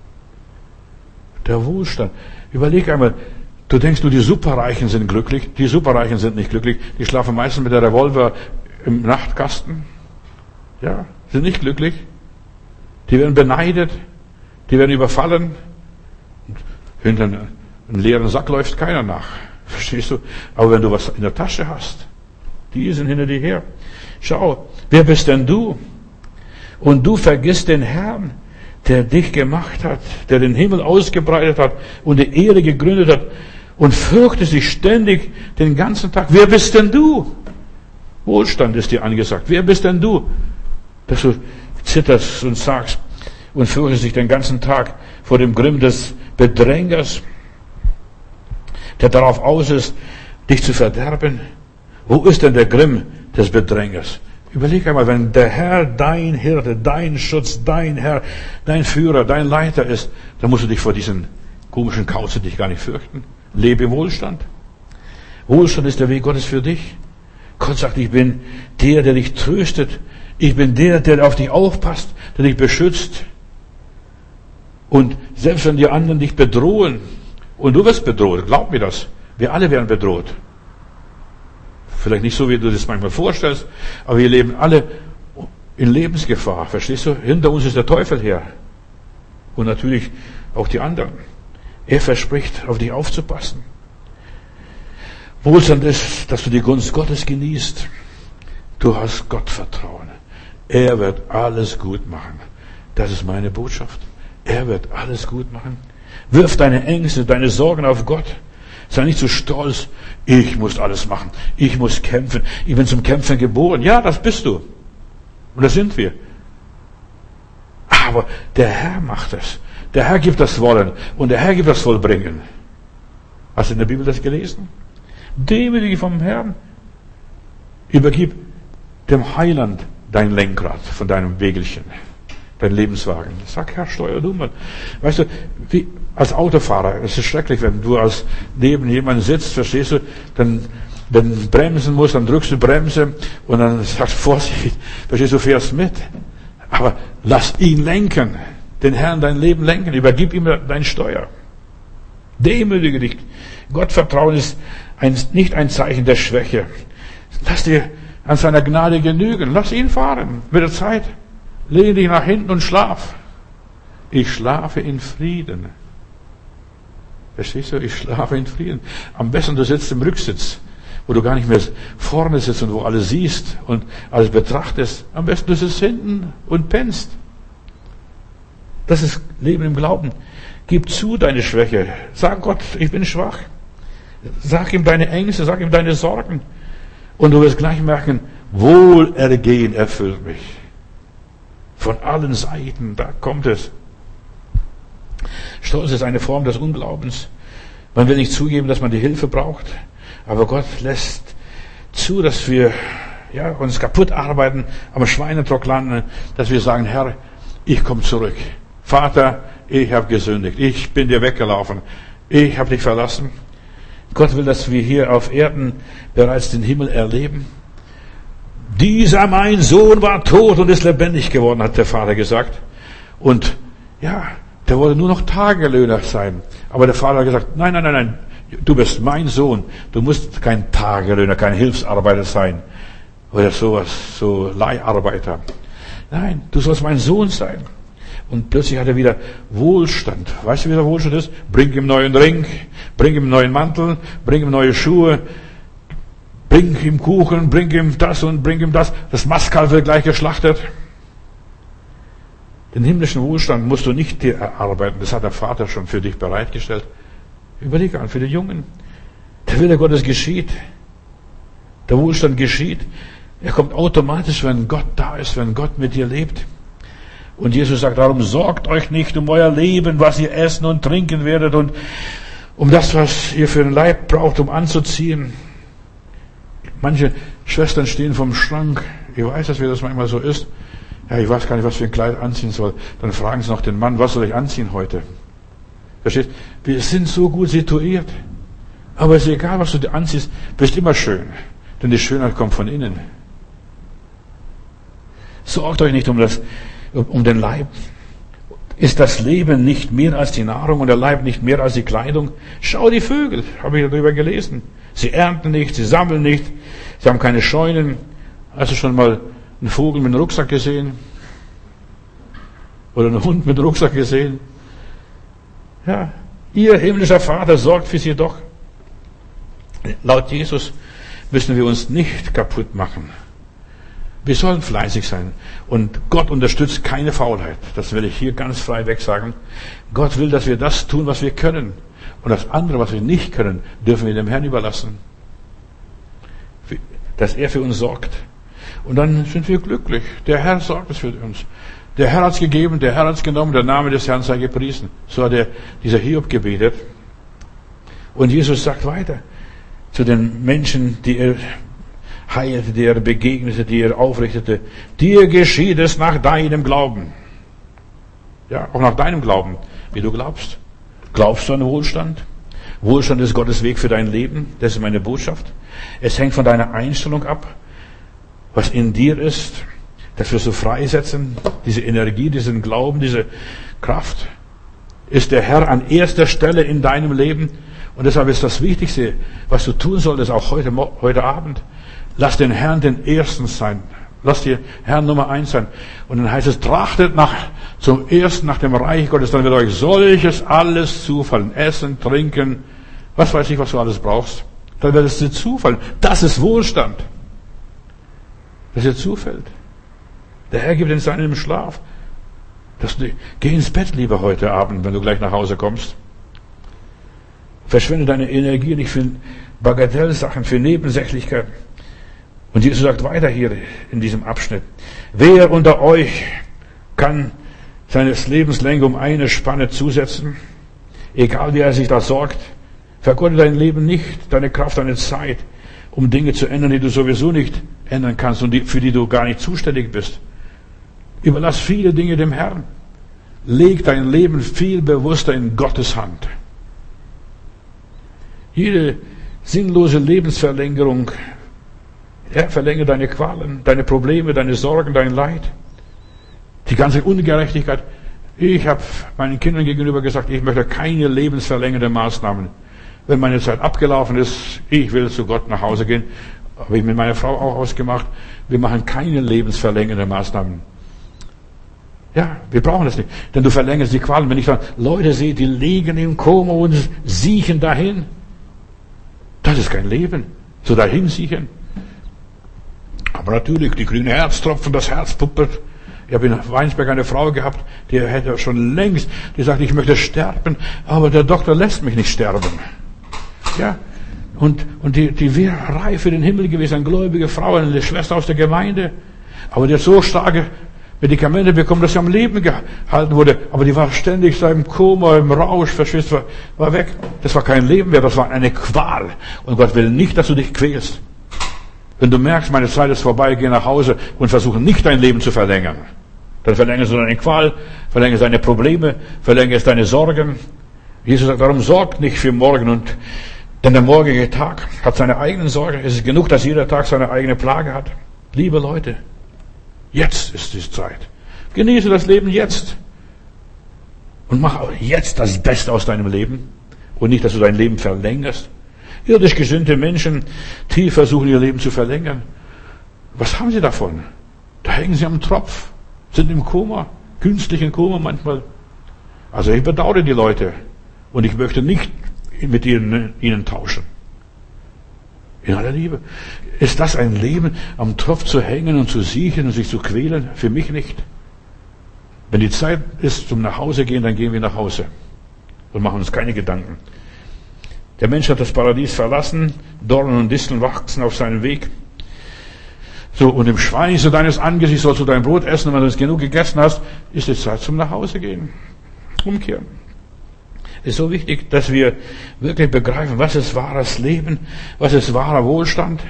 Der Wohlstand. Überleg einmal, du denkst nur, die Superreichen sind glücklich. Die Superreichen sind nicht glücklich. Die schlafen meistens mit der Revolver im Nachtkasten. Ja, sind nicht glücklich. Die werden beneidet. Die werden überfallen. Hinter einem leeren Sack läuft keiner nach. Verstehst du? Aber wenn du was in der Tasche hast, die sind hinter dir her. Schau, wer bist denn du? Und du vergisst den Herrn, der dich gemacht hat, der den Himmel ausgebreitet hat und die Erde gegründet hat und fürchtest dich ständig den ganzen Tag. Wer bist denn du? Wohlstand ist dir angesagt. Wer bist denn du? Dass du zitterst und sagst und fürchtest dich den ganzen Tag vor dem Grimm des Bedrängers, der darauf aus ist, dich zu verderben. Wo ist denn der Grimm des Bedrängers? Überleg einmal, wenn der Herr dein Hirte, dein Schutz, dein Herr, dein Führer, dein Leiter ist, dann musst du dich vor diesen komischen Kauzen dich gar nicht fürchten. Lebe im Wohlstand. Wohlstand ist der Weg Gottes für dich. Gott sagt, ich bin der dich tröstet. Ich bin der auf dich aufpasst, der dich beschützt. Und selbst wenn die anderen dich bedrohen, und du wirst bedroht, glaub mir das, wir alle werden bedroht. Vielleicht nicht so, wie du das manchmal vorstellst, aber wir leben alle in Lebensgefahr, verstehst du? Hinter uns ist der Teufel her. Und natürlich auch die anderen. Er verspricht, auf dich aufzupassen. Wohlstand ist, dass du die Gunst Gottes genießt. Du hast Gottvertrauen. Er wird alles gut machen. Das ist meine Botschaft. Er wird alles gut machen. Wirf deine Ängste, deine Sorgen auf Gott. Sei nicht so stolz. Ich muss alles machen. Ich muss kämpfen. Ich bin zum Kämpfen geboren. Ja, das bist du. Und das sind wir. Aber der Herr macht es. Der Herr gibt das Wollen. Und der Herr gibt das Vollbringen. Hast du in der Bibel das gelesen? Demütige vom Herrn. Übergib dem Heiland dein Lenkrad von deinem Wägelchen, dein Lebenswagen. Sag, Herr, steuer du mal. Weißt du, wie als Autofahrer, es ist schrecklich, wenn du als neben jemandem sitzt, verstehst du, dann bremsen musst, dann drückst du Bremse und dann sagst du, Vorsicht, verstehst du, fährst mit. Aber lass ihn lenken, den Herrn dein Leben lenken, übergib ihm dein Steuer. Demütige dich. Gottvertrauen ist nicht ein Zeichen der Schwäche. Lass dir an seiner Gnade genügen. Lass ihn fahren. Mit der Zeit. Lehne dich nach hinten und schlaf. Ich schlafe in Frieden. Verstehst du? Ich schlafe in Frieden. Am besten du sitzt im Rücksitz, wo du gar nicht mehr vorne sitzt und wo alles siehst und alles betrachtest. Am besten du sitzt hinten und pennst. Das ist Leben im Glauben. Gib zu deine Schwäche. Sag Gott, ich bin schwach. Sag ihm deine Ängste, sag ihm deine Sorgen. Und du wirst gleich merken, Wohlergehen erfüllt mich. Von allen Seiten, da kommt es. Stolz ist eine Form des Unglaubens. Man will nicht zugeben, dass man die Hilfe braucht. Aber Gott lässt zu, dass wir uns kaputt arbeiten, am Schweinetrock landen, dass wir sagen, Herr, ich komme zurück. Vater, ich habe gesündigt. Ich bin dir weggelaufen. Ich habe dich verlassen. Gott will, dass wir hier auf Erden bereits den Himmel erleben. Dieser mein Sohn war tot und ist lebendig geworden, hat der Vater gesagt. Und der wollte nur noch Tagelöhner sein. Aber der Vater hat gesagt, nein, du bist mein Sohn. Du musst kein Tagelöhner, kein Hilfsarbeiter sein. Oder sowas, so Leiharbeiter. Nein, du sollst mein Sohn sein. Und plötzlich hat er wieder Wohlstand. Weißt du, wie der Wohlstand ist? Bring ihm neuen Ring, bring ihm neuen Mantel, bring ihm neue Schuhe, bring ihm Kuchen, bring ihm das und bring ihm das. Das Mastkalb wird gleich geschlachtet. Den himmlischen Wohlstand musst du nicht dir erarbeiten. Das hat der Vater schon für dich bereitgestellt. Überleg an, für die Jungen. Der Wille Gottes geschieht. Der Wohlstand geschieht. Er kommt automatisch, wenn Gott da ist, wenn Gott mit dir lebt. Und Jesus sagt, darum sorgt euch nicht um euer Leben, was ihr essen und trinken werdet und um das, was ihr für den Leib braucht, um anzuziehen. Manche Schwestern stehen vom Schrank. Ich weiß, dass das manchmal so ist. Ja, ich weiß gar nicht, was für ein Kleid anziehen soll. Dann fragen sie noch den Mann, was soll ich anziehen heute? Versteht? Wir sind so gut situiert. Aber es ist egal, was du dir anziehst, bist immer schön. Denn die Schönheit kommt von innen. Sorgt euch nicht um den Leib. Ist das Leben nicht mehr als die Nahrung und der Leib nicht mehr als die Kleidung? Schau die Vögel, habe ich darüber gelesen. Sie ernten nicht, sie sammeln nicht, sie haben keine Scheunen. Hast du schon mal einen Vogel mit einem Rucksack gesehen? Oder einen Hund mit einem Rucksack gesehen? Ja, ihr himmlischer Vater sorgt für sie doch. Laut Jesus müssen wir uns nicht kaputt machen. Wir sollen fleißig sein. Und Gott unterstützt keine Faulheit. Das will ich hier ganz frei weg sagen. Gott will, dass wir das tun, was wir können. Und das andere, was wir nicht können, dürfen wir dem Herrn überlassen. Dass er für uns sorgt. Und dann sind wir glücklich. Der Herr sorgt es für uns. Der Herr hat es gegeben, der Herr hat es genommen, der Name des Herrn sei gepriesen. So hat dieser Hiob gebetet. Und Jesus sagt weiter zu den Menschen, die er heilte, die er begegnete, die er aufrichtete. Dir geschieht es nach deinem Glauben. Ja, auch nach deinem Glauben, wie du glaubst. Glaubst du an Wohlstand? Wohlstand ist Gottes Weg für dein Leben. Das ist meine Botschaft. Es hängt von deiner Einstellung ab, was in dir ist. dass wir so freisetzen, diese Energie, diesen Glauben, diese Kraft? Ist der Herr an erster Stelle in deinem Leben? Und deshalb ist das Wichtigste, was du tun solltest, auch heute Abend. Lass den Herrn den Ersten sein. Lass den Herrn Nummer 1 sein. Und dann heißt es, trachtet zum Ersten nach dem Reich Gottes, dann wird euch solches alles zufallen. Essen, trinken, was weiß ich, was du alles brauchst. Dann wird es dir zufallen. Das ist Wohlstand. Das dir zufällt. Der Herr gibt in seinem Schlaf. Geh ins Bett lieber heute Abend, wenn du gleich nach Hause kommst. Verschwende deine Energie nicht für Bagatellsachen, für Nebensächlichkeiten. Und Jesus sagt weiter hier in diesem Abschnitt, wer unter euch kann seines Lebenslänge um eine Spanne zusetzen, egal wie er sich da sorgt, vergeude dein Leben nicht, deine Kraft, deine Zeit, um Dinge zu ändern, die du sowieso nicht ändern kannst und für die du gar nicht zuständig bist. Überlass viele Dinge dem Herrn. Leg dein Leben viel bewusster in Gottes Hand. Jede sinnlose Lebensverlängerung, verlängere deine Qualen, deine Probleme, deine Sorgen, dein Leid. Die ganze Ungerechtigkeit. Ich habe meinen Kindern gegenüber gesagt, ich möchte keine lebensverlängernde Maßnahmen. Wenn meine Zeit abgelaufen ist, ich will zu Gott nach Hause gehen. Habe ich mit meiner Frau auch ausgemacht. Wir machen keine lebensverlängernde Maßnahmen. Ja, wir brauchen das nicht. Denn du verlängerst die Qualen. Wenn ich dann Leute sehe, die liegen im Koma und siechen dahin. Das ist kein Leben. So dahin siechen. Aber natürlich, die grünen Herztropfen, das Herz puppert. Ich habe in Weinsberg eine Frau gehabt, die hätte schon längst, die sagte, ich möchte sterben, aber der Doktor lässt mich nicht sterben. Ja, und die wäre reif für den Himmel gewesen, eine gläubige Frau, eine Schwester aus der Gemeinde. Aber die hat so starke Medikamente bekommen, dass sie am Leben gehalten wurde. Aber die war ständig so im Koma, im Rausch, verschwitzt, war weg. Das war kein Leben mehr, das war eine Qual. Und Gott will nicht, dass du dich quälst. Wenn du merkst, meine Zeit ist vorbei, geh nach Hause und versuche nicht dein Leben zu verlängern. Dann verlängerst du deine Qual, verlängerst deine Probleme, verlängerst deine Sorgen. Jesus sagt, darum sorgt nicht für morgen, denn der morgige Tag hat seine eigenen Sorgen. Es ist genug, dass jeder Tag seine eigene Plage hat. Liebe Leute, jetzt ist die Zeit. Genieße das Leben jetzt. Und mach auch jetzt das Beste aus deinem Leben. Und nicht, dass du dein Leben verlängerst. Irdisch gesinnte Menschen, die versuchen, ihr Leben zu verlängern. Was haben sie davon? Da hängen sie am Tropf, sind im Koma, künstlichen Koma manchmal. Also ich bedauere die Leute. Und ich möchte nicht mit ihnen tauschen. In aller Liebe. Ist das ein Leben, am Tropf zu hängen und zu siechen und sich zu quälen? Für mich nicht. Wenn die Zeit ist zum nach Hause gehen, dann gehen wir nach Hause. Und machen uns keine Gedanken. Der Mensch hat das Paradies verlassen, Dornen und Disteln wachsen auf seinem Weg. So, und im Schweiße deines Angesichts sollst du dein Brot essen, und wenn du es genug gegessen hast, ist es Zeit zum nach Hause gehen. Umkehren. Es ist so wichtig, dass wir wirklich begreifen, was ist wahres Leben, was ist wahrer Wohlstand.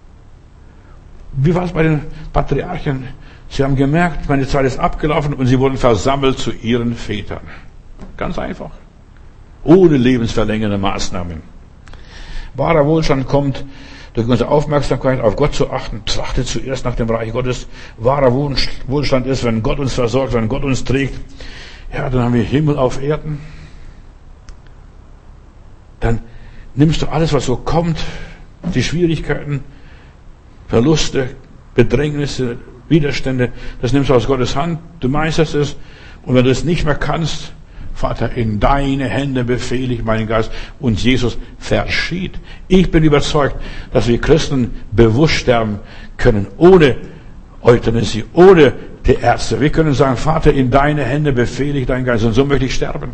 Wie war es bei den Patriarchen? Sie haben gemerkt, meine Zeit ist abgelaufen und sie wurden versammelt zu ihren Vätern. Ganz einfach. Ohne lebensverlängernde Maßnahmen. Wahrer Wohlstand kommt durch unsere Aufmerksamkeit auf Gott zu achten. Trachtet zuerst nach dem Reich Gottes. Wahrer Wohlstand ist, wenn Gott uns versorgt, wenn Gott uns trägt. Ja, dann haben wir Himmel auf Erden. Dann nimmst du alles, was so kommt, die Schwierigkeiten, Verluste, Bedrängnisse, Widerstände, das nimmst du aus Gottes Hand, du meisterst es, und wenn du es nicht mehr kannst, Vater, in deine Hände befehle ich meinen Geist. Und Jesus verschied. Ich bin überzeugt, dass wir Christen bewusst sterben können, ohne Euthanasie, ohne die Ärzte. Wir können sagen, Vater, in deine Hände befehle ich deinen Geist, und so möchte ich sterben.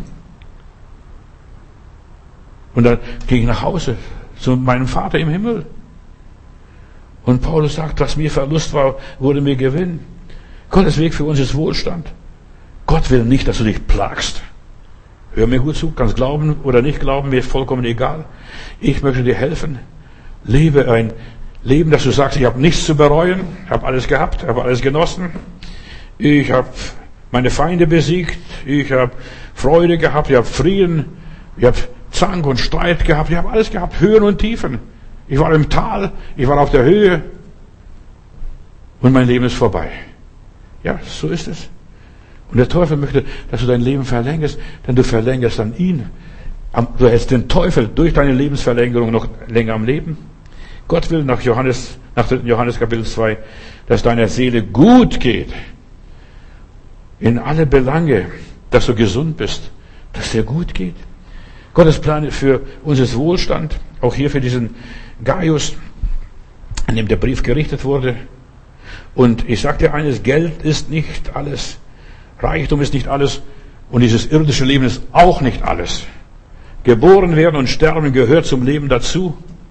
Und dann gehe ich nach Hause zu meinem Vater im Himmel. Und Paulus sagt, was mir Verlust war, wurde mir Gewinn. Gottes Weg für uns ist Wohlstand. Gott will nicht, dass du dich plagst. Hör mir gut zu, kannst glauben oder nicht glauben, mir ist vollkommen egal. Ich möchte dir helfen. Lebe ein Leben, dass du sagst, ich habe nichts zu bereuen, ich habe alles gehabt, ich habe alles genossen. Ich habe meine Feinde besiegt, ich habe Freude gehabt, ich habe Frieden, ich habe Zank und Streit gehabt, ich habe alles gehabt, Höhen und Tiefen. Ich war im Tal, ich war auf der Höhe und mein Leben ist vorbei. Ja, so ist es. Und der Teufel möchte, dass du dein Leben verlängerst, denn du verlängerst dann ihn. Du hältst den Teufel durch deine Lebensverlängerung noch länger am Leben. Gott will nach 3. Johannes Kapitel 2, dass deiner Seele gut geht. In alle Belange, dass du gesund bist, dass es dir gut geht. Gottes Plan für uns ist Wohlstand, auch hier für diesen Gaius, an dem der Brief gerichtet wurde. Und ich sage dir eines, Geld ist nicht alles. Reichtum ist nicht alles. Und dieses irdische Leben ist auch nicht alles. Geboren werden und sterben gehört zum Leben dazu.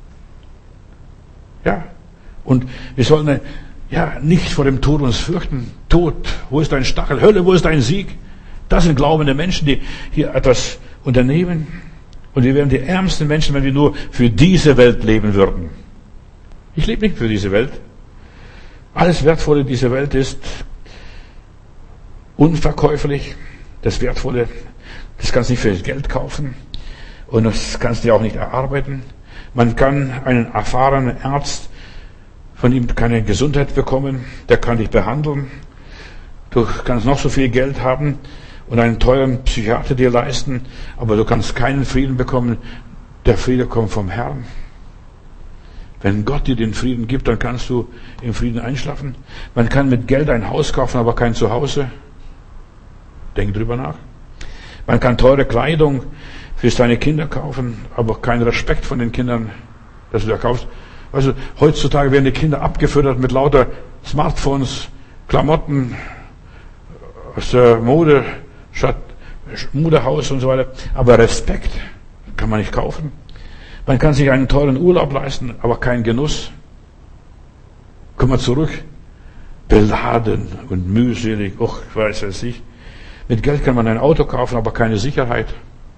Ja. Und wir sollen nicht vor dem Tod uns fürchten. Tod, wo ist dein Stachel? Hölle, wo ist dein Sieg? Das sind glaubende Menschen, die hier etwas unternehmen. Und wir wären die ärmsten Menschen, wenn wir nur für diese Welt leben würden. Ich lebe nicht für diese Welt. Alles Wertvolle dieser Welt ist unverkäuflich. Das Wertvolle, das kannst du nicht für Geld kaufen. Und das kannst du auch nicht erarbeiten. Man kann einen erfahrenen Arzt, von ihm keine Gesundheit bekommen, der kann dich behandeln. Du kannst noch so viel Geld haben und einen teuren Psychiater dir leisten, aber du kannst keinen Frieden bekommen. Der Friede kommt vom Herrn. Wenn Gott dir den Frieden gibt, dann kannst du im Frieden einschlafen. Man kann mit Geld ein Haus kaufen, aber kein Zuhause. Denk drüber nach. Man kann teure Kleidung für seine Kinder kaufen, aber keinen Respekt von den Kindern, dass du da kaufst. Also heutzutage werden die Kinder abgefüttert mit lauter Smartphones, Klamotten aus der Mode, Modehaus und so weiter. Aber Respekt kann man nicht kaufen. Man kann sich einen teuren Urlaub leisten, aber keinen Genuss. Kommen wir zurück. Beladen und mühselig. Ich weiß es nicht. Mit Geld kann man ein Auto kaufen, aber keine Sicherheit.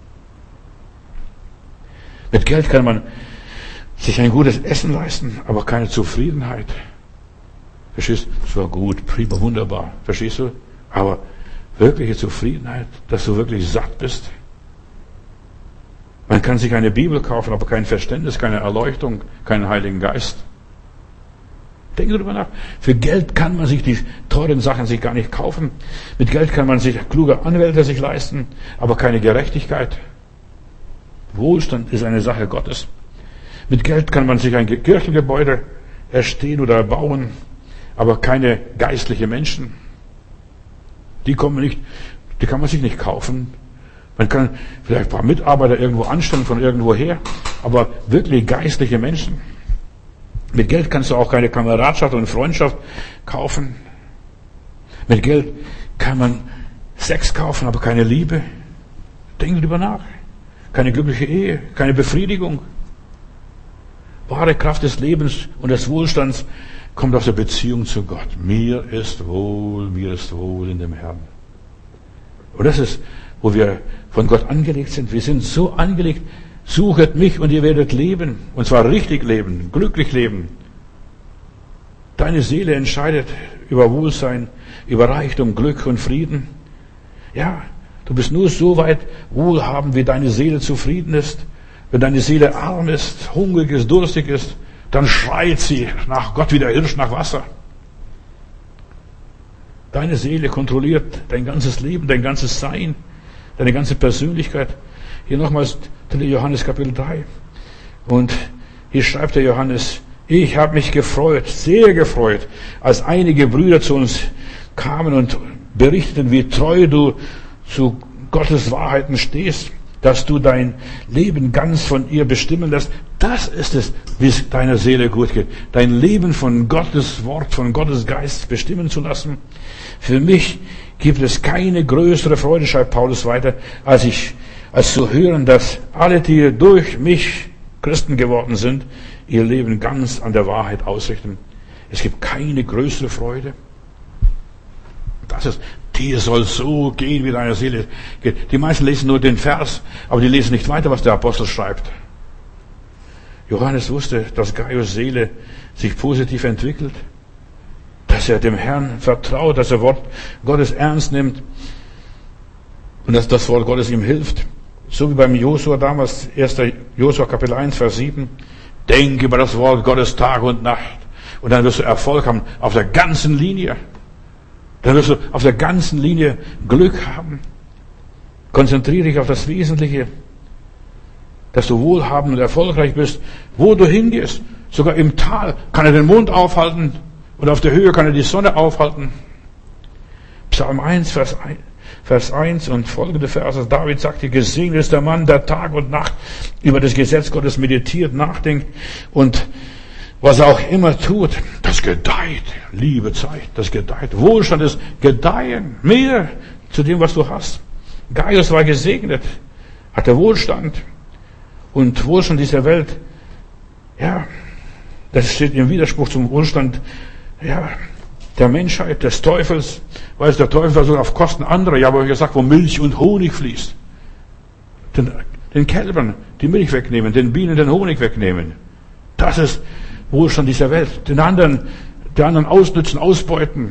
Mit Geld kann man sich ein gutes Essen leisten, aber keine Zufriedenheit. Verstehst du? Das war gut, prima, wunderbar. Verstehst du? Aber wirkliche Zufriedenheit, dass du wirklich satt bist. Man kann sich eine Bibel kaufen, aber kein Verständnis, keine Erleuchtung, keinen Heiligen Geist. Denke darüber nach. Für Geld kann man sich die teuren Sachen sich gar nicht kaufen. Mit Geld kann man sich kluge Anwälte sich leisten, aber keine Gerechtigkeit. Wohlstand ist eine Sache Gottes. Mit Geld kann man sich ein Kirchengebäude erstehen oder bauen, aber keine geistlichen Menschen. Die kann man sich nicht kaufen. Man kann vielleicht ein paar Mitarbeiter irgendwo anstellen von irgendwo her, aber wirklich geistliche Menschen. Mit Geld kannst du auch keine Kameradschaft und Freundschaft kaufen. Mit Geld kann man Sex kaufen, aber keine Liebe. Denk darüber nach. Keine glückliche Ehe, keine Befriedigung. Wahre Kraft des Lebens und des Wohlstands kommt aus der Beziehung zu Gott. Mir ist wohl in dem Herrn. Und das ist, wo wir von Gott angelegt sind. Wir sind so angelegt, suchet mich und ihr werdet leben. Und zwar richtig leben, glücklich leben. Deine Seele entscheidet über Wohlsein, über Reichtum, Glück und Frieden. Ja, du bist nur so weit wohlhabend, wie deine Seele zufrieden ist. Wenn deine Seele arm ist, hungrig ist, durstig ist, dann schreit sie nach Gott wie der Hirsch nach Wasser. Deine Seele kontrolliert dein ganzes Leben, dein ganzes Sein, deine ganze Persönlichkeit. Hier nochmals 3. Johannes Kapitel 3. Und hier schreibt der Johannes, ich habe mich gefreut, sehr gefreut, als einige Brüder zu uns kamen und berichteten, wie treu du zu Gottes Wahrheiten stehst, dass du dein Leben ganz von ihr bestimmen lässt. Das ist es, wie es deiner Seele gut geht. Dein Leben von Gottes Wort, von Gottes Geist bestimmen zu lassen. Für mich gibt es keine größere Freude, schreibt Paulus weiter, als zu hören, dass alle, die durch mich Christen geworden sind, ihr Leben ganz an der Wahrheit ausrichten. Es gibt keine größere Freude. Das ist, dir soll so gehen, wie deine Seele geht. Die meisten lesen nur den Vers, aber die lesen nicht weiter, was der Apostel schreibt. Johannes wusste, dass Gaius Seele sich positiv entwickelt, dass er dem Herrn vertraut, dass er Wort Gottes ernst nimmt und dass das Wort Gottes ihm hilft. So wie beim Josua damals, 1. Josua Kapitel 1, Vers 7. Denk über das Wort Gottes Tag und Nacht und dann wirst du Erfolg haben auf der ganzen Linie. Dann wirst du auf der ganzen Linie Glück haben. Konzentriere dich auf das Wesentliche, dass du wohlhabend und erfolgreich bist, wo du hingehst. Sogar im Tal kann er den Mond aufhalten und auf der Höhe kann er die Sonne aufhalten. Psalm 1, Vers 1 und folgende Verse. David sagte, gesegnet ist der Mann, der Tag und Nacht über das Gesetz Gottes meditiert, nachdenkt und was er auch immer tut, das gedeiht. Liebe Zeit, das gedeiht. Wohlstand ist gedeihen. Mehr zu dem, was du hast. Gaius war gesegnet, hatte Wohlstand. Und Wohlstand dieser Welt, ja, das steht im Widerspruch zum Wohlstand, ja, der Menschheit, des Teufels. Weil der Teufel versucht auf Kosten anderer. Ja, aber ich gesagt, wo Milch und Honig fließt. Den Kälbern die Milch wegnehmen, den Bienen den Honig wegnehmen. Das ist Wohlstand dieser Welt. Die anderen ausnützen, ausbeuten.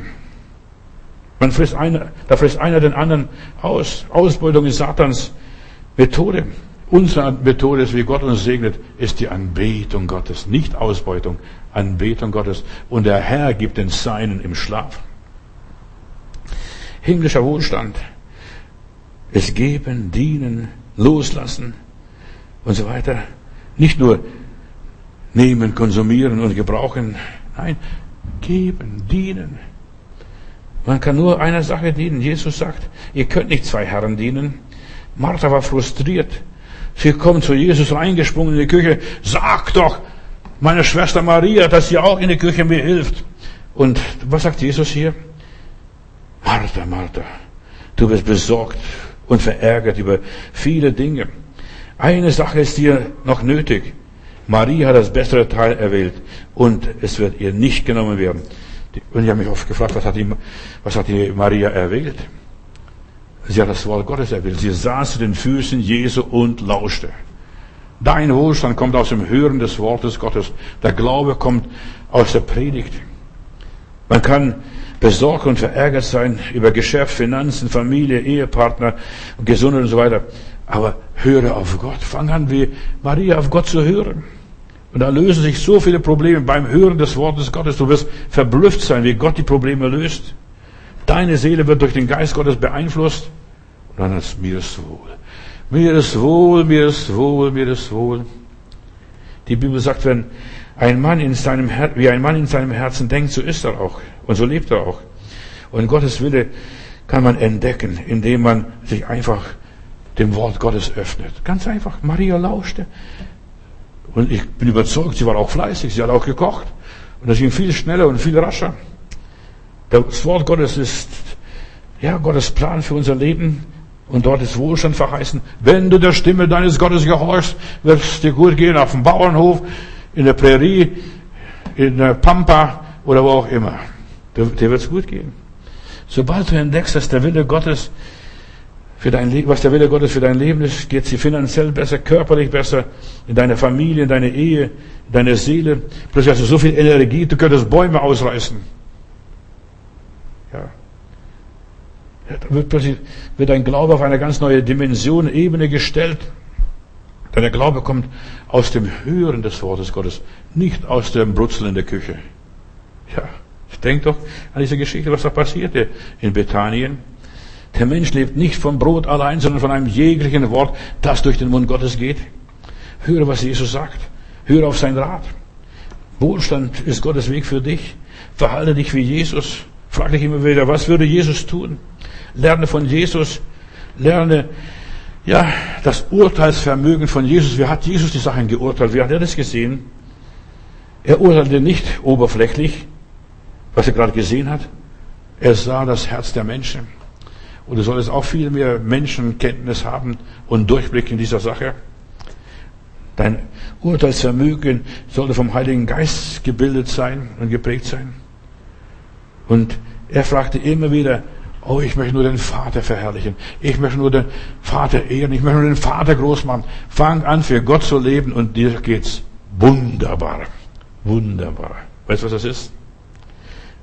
Da frisst einer den anderen aus. Ausbeutung ist Satans Methode. Unsere Methode ist, wie Gott uns segnet, ist die Anbetung Gottes. Nicht Ausbeutung, Anbetung Gottes. Und der Herr gibt den Seinen im Schlaf. Himmlischer Wohlstand ist geben, dienen, loslassen und so weiter. Nicht nur nehmen, konsumieren und gebrauchen. Nein, geben, dienen. Man kann nur einer Sache dienen. Jesus sagt, ihr könnt nicht zwei Herren dienen. Martha war frustriert. Sie kommt zu Jesus reingesprungen in die Küche. Sag doch meiner Schwester Maria, dass sie auch in der Küche mir hilft. Und was sagt Jesus hier? Martha, Martha, du bist besorgt und verärgert über viele Dinge. Eine Sache ist dir noch nötig. Maria hat das bessere Teil erwählt und es wird ihr nicht genommen werden. Und ich habe mich oft gefragt, was hat die Maria erwählt? Sie hat das Wort Gottes erwählt. Sie saß zu den Füßen Jesu und lauschte. Dein Wohlstand kommt aus dem Hören des Wortes Gottes. Der Glaube kommt aus der Predigt. Man kann besorgt und verärgert sein über Geschäft, Finanzen, Familie, Ehepartner, Gesundheit und so weiter. Aber höre auf Gott. Fang an, wie Maria auf Gott zu hören. Und da lösen sich so viele Probleme beim Hören des Wortes Gottes. Du wirst verblüfft sein, wie Gott die Probleme löst. Deine Seele wird durch den Geist Gottes beeinflusst. Und dann ist mir ist wohl. Mir ist wohl, mir ist wohl, mir ist wohl. Die Bibel sagt, wie ein Mann in seinem Herzen denkt, so ist er auch. Und so lebt er auch. Und Gottes Wille kann man entdecken, indem man sich einfach dem Wort Gottes öffnet. Ganz einfach. Maria lauschte. Und ich bin überzeugt, sie war auch fleißig, sie hat auch gekocht. Und das ging viel schneller und viel rascher. Das Wort Gottes ist, ja, Gottes Plan für unser Leben. Und dort ist Wohlstand verheißen. Wenn du der Stimme deines Gottes gehorchst, wird es dir gut gehen auf dem Bauernhof, in der Prärie, in der Pampa oder wo auch immer. Dir wird es gut gehen. Sobald du entdeckst, dass der Wille Gottes für dein Leben, was der Wille Gottes für dein Leben ist, geht es dir finanziell besser, körperlich besser, in deiner Familie, in deiner Ehe, in deiner Seele. Plötzlich hast du so viel Energie, du könntest Bäume ausreißen. Ja. Plötzlich wird dein Glaube auf eine ganz neue Dimension, Ebene gestellt. Dein Glaube kommt aus dem Hören des Wortes Gottes, nicht aus dem Brutzeln in der Küche. Ja, ich denke doch an diese Geschichte, was da passierte in Bethanien. Der Mensch lebt nicht vom Brot allein, sondern von einem jeglichen Wort, das durch den Mund Gottes geht. Höre, was Jesus sagt. Höre auf seinen Rat. Wohlstand ist Gottes Weg für dich. Verhalte dich wie Jesus. Frag dich immer wieder, was würde Jesus tun? Lerne von Jesus. Lerne, ja, das Urteilsvermögen von Jesus. Wie hat Jesus die Sachen geurteilt? Wie hat er das gesehen? Er urteilte nicht oberflächlich, was er gerade gesehen hat. Er sah das Herz der Menschen. Und du solltest auch viel mehr Menschenkenntnis haben und Durchblick in dieser Sache. Dein Urteilsvermögen sollte vom Heiligen Geist gebildet sein und geprägt sein. Und er fragte immer wieder, oh, ich möchte nur den Vater verherrlichen. Ich möchte nur den Vater ehren. Ich möchte nur den Vater groß machen. Fang an, für Gott zu leben und dir geht's wunderbar. Wunderbar. Weißt du, was das ist?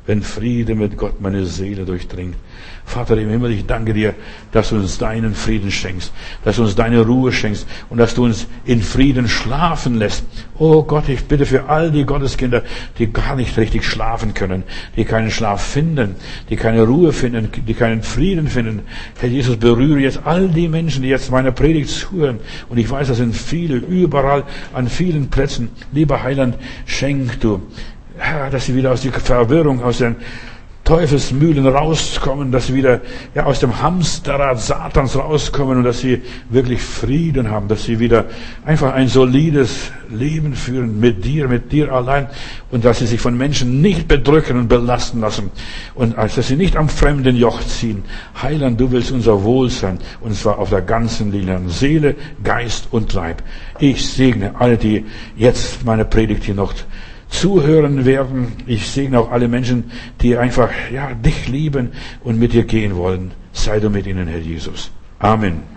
wenn Friede mit Gott meine Seele durchdringt. Vater im Himmel, ich danke dir, dass du uns deinen Frieden schenkst, dass du uns deine Ruhe schenkst und dass du uns in Frieden schlafen lässt. Oh Gott, ich bitte für all die Gotteskinder, die gar nicht richtig schlafen können, die keinen Schlaf finden, die keine Ruhe finden, die keinen Frieden finden. Herr Jesus, berühre jetzt all die Menschen, die jetzt meiner Predigt zuhören. Und ich weiß, das sind viele, überall, an vielen Plätzen. Lieber Heiland, schenk du, Herr, dass sie wieder aus der Verwirrung, aus den Teufelsmühlen rauskommen, dass sie wieder aus dem Hamsterrad Satans rauskommen und dass sie wirklich Frieden haben, dass sie wieder einfach ein solides Leben führen mit dir allein und dass sie sich von Menschen nicht bedrücken und belasten lassen und dass sie nicht am fremden Joch ziehen. Heiland, du willst unser Wohl sein und zwar auf der ganzen Linie, Seele, Geist und Leib. Ich segne alle, die jetzt meine Predigt hier noch zuhören werden. Ich segne auch alle Menschen, die einfach, dich lieben und mit dir gehen wollen. Sei du mit ihnen, Herr Jesus. Amen.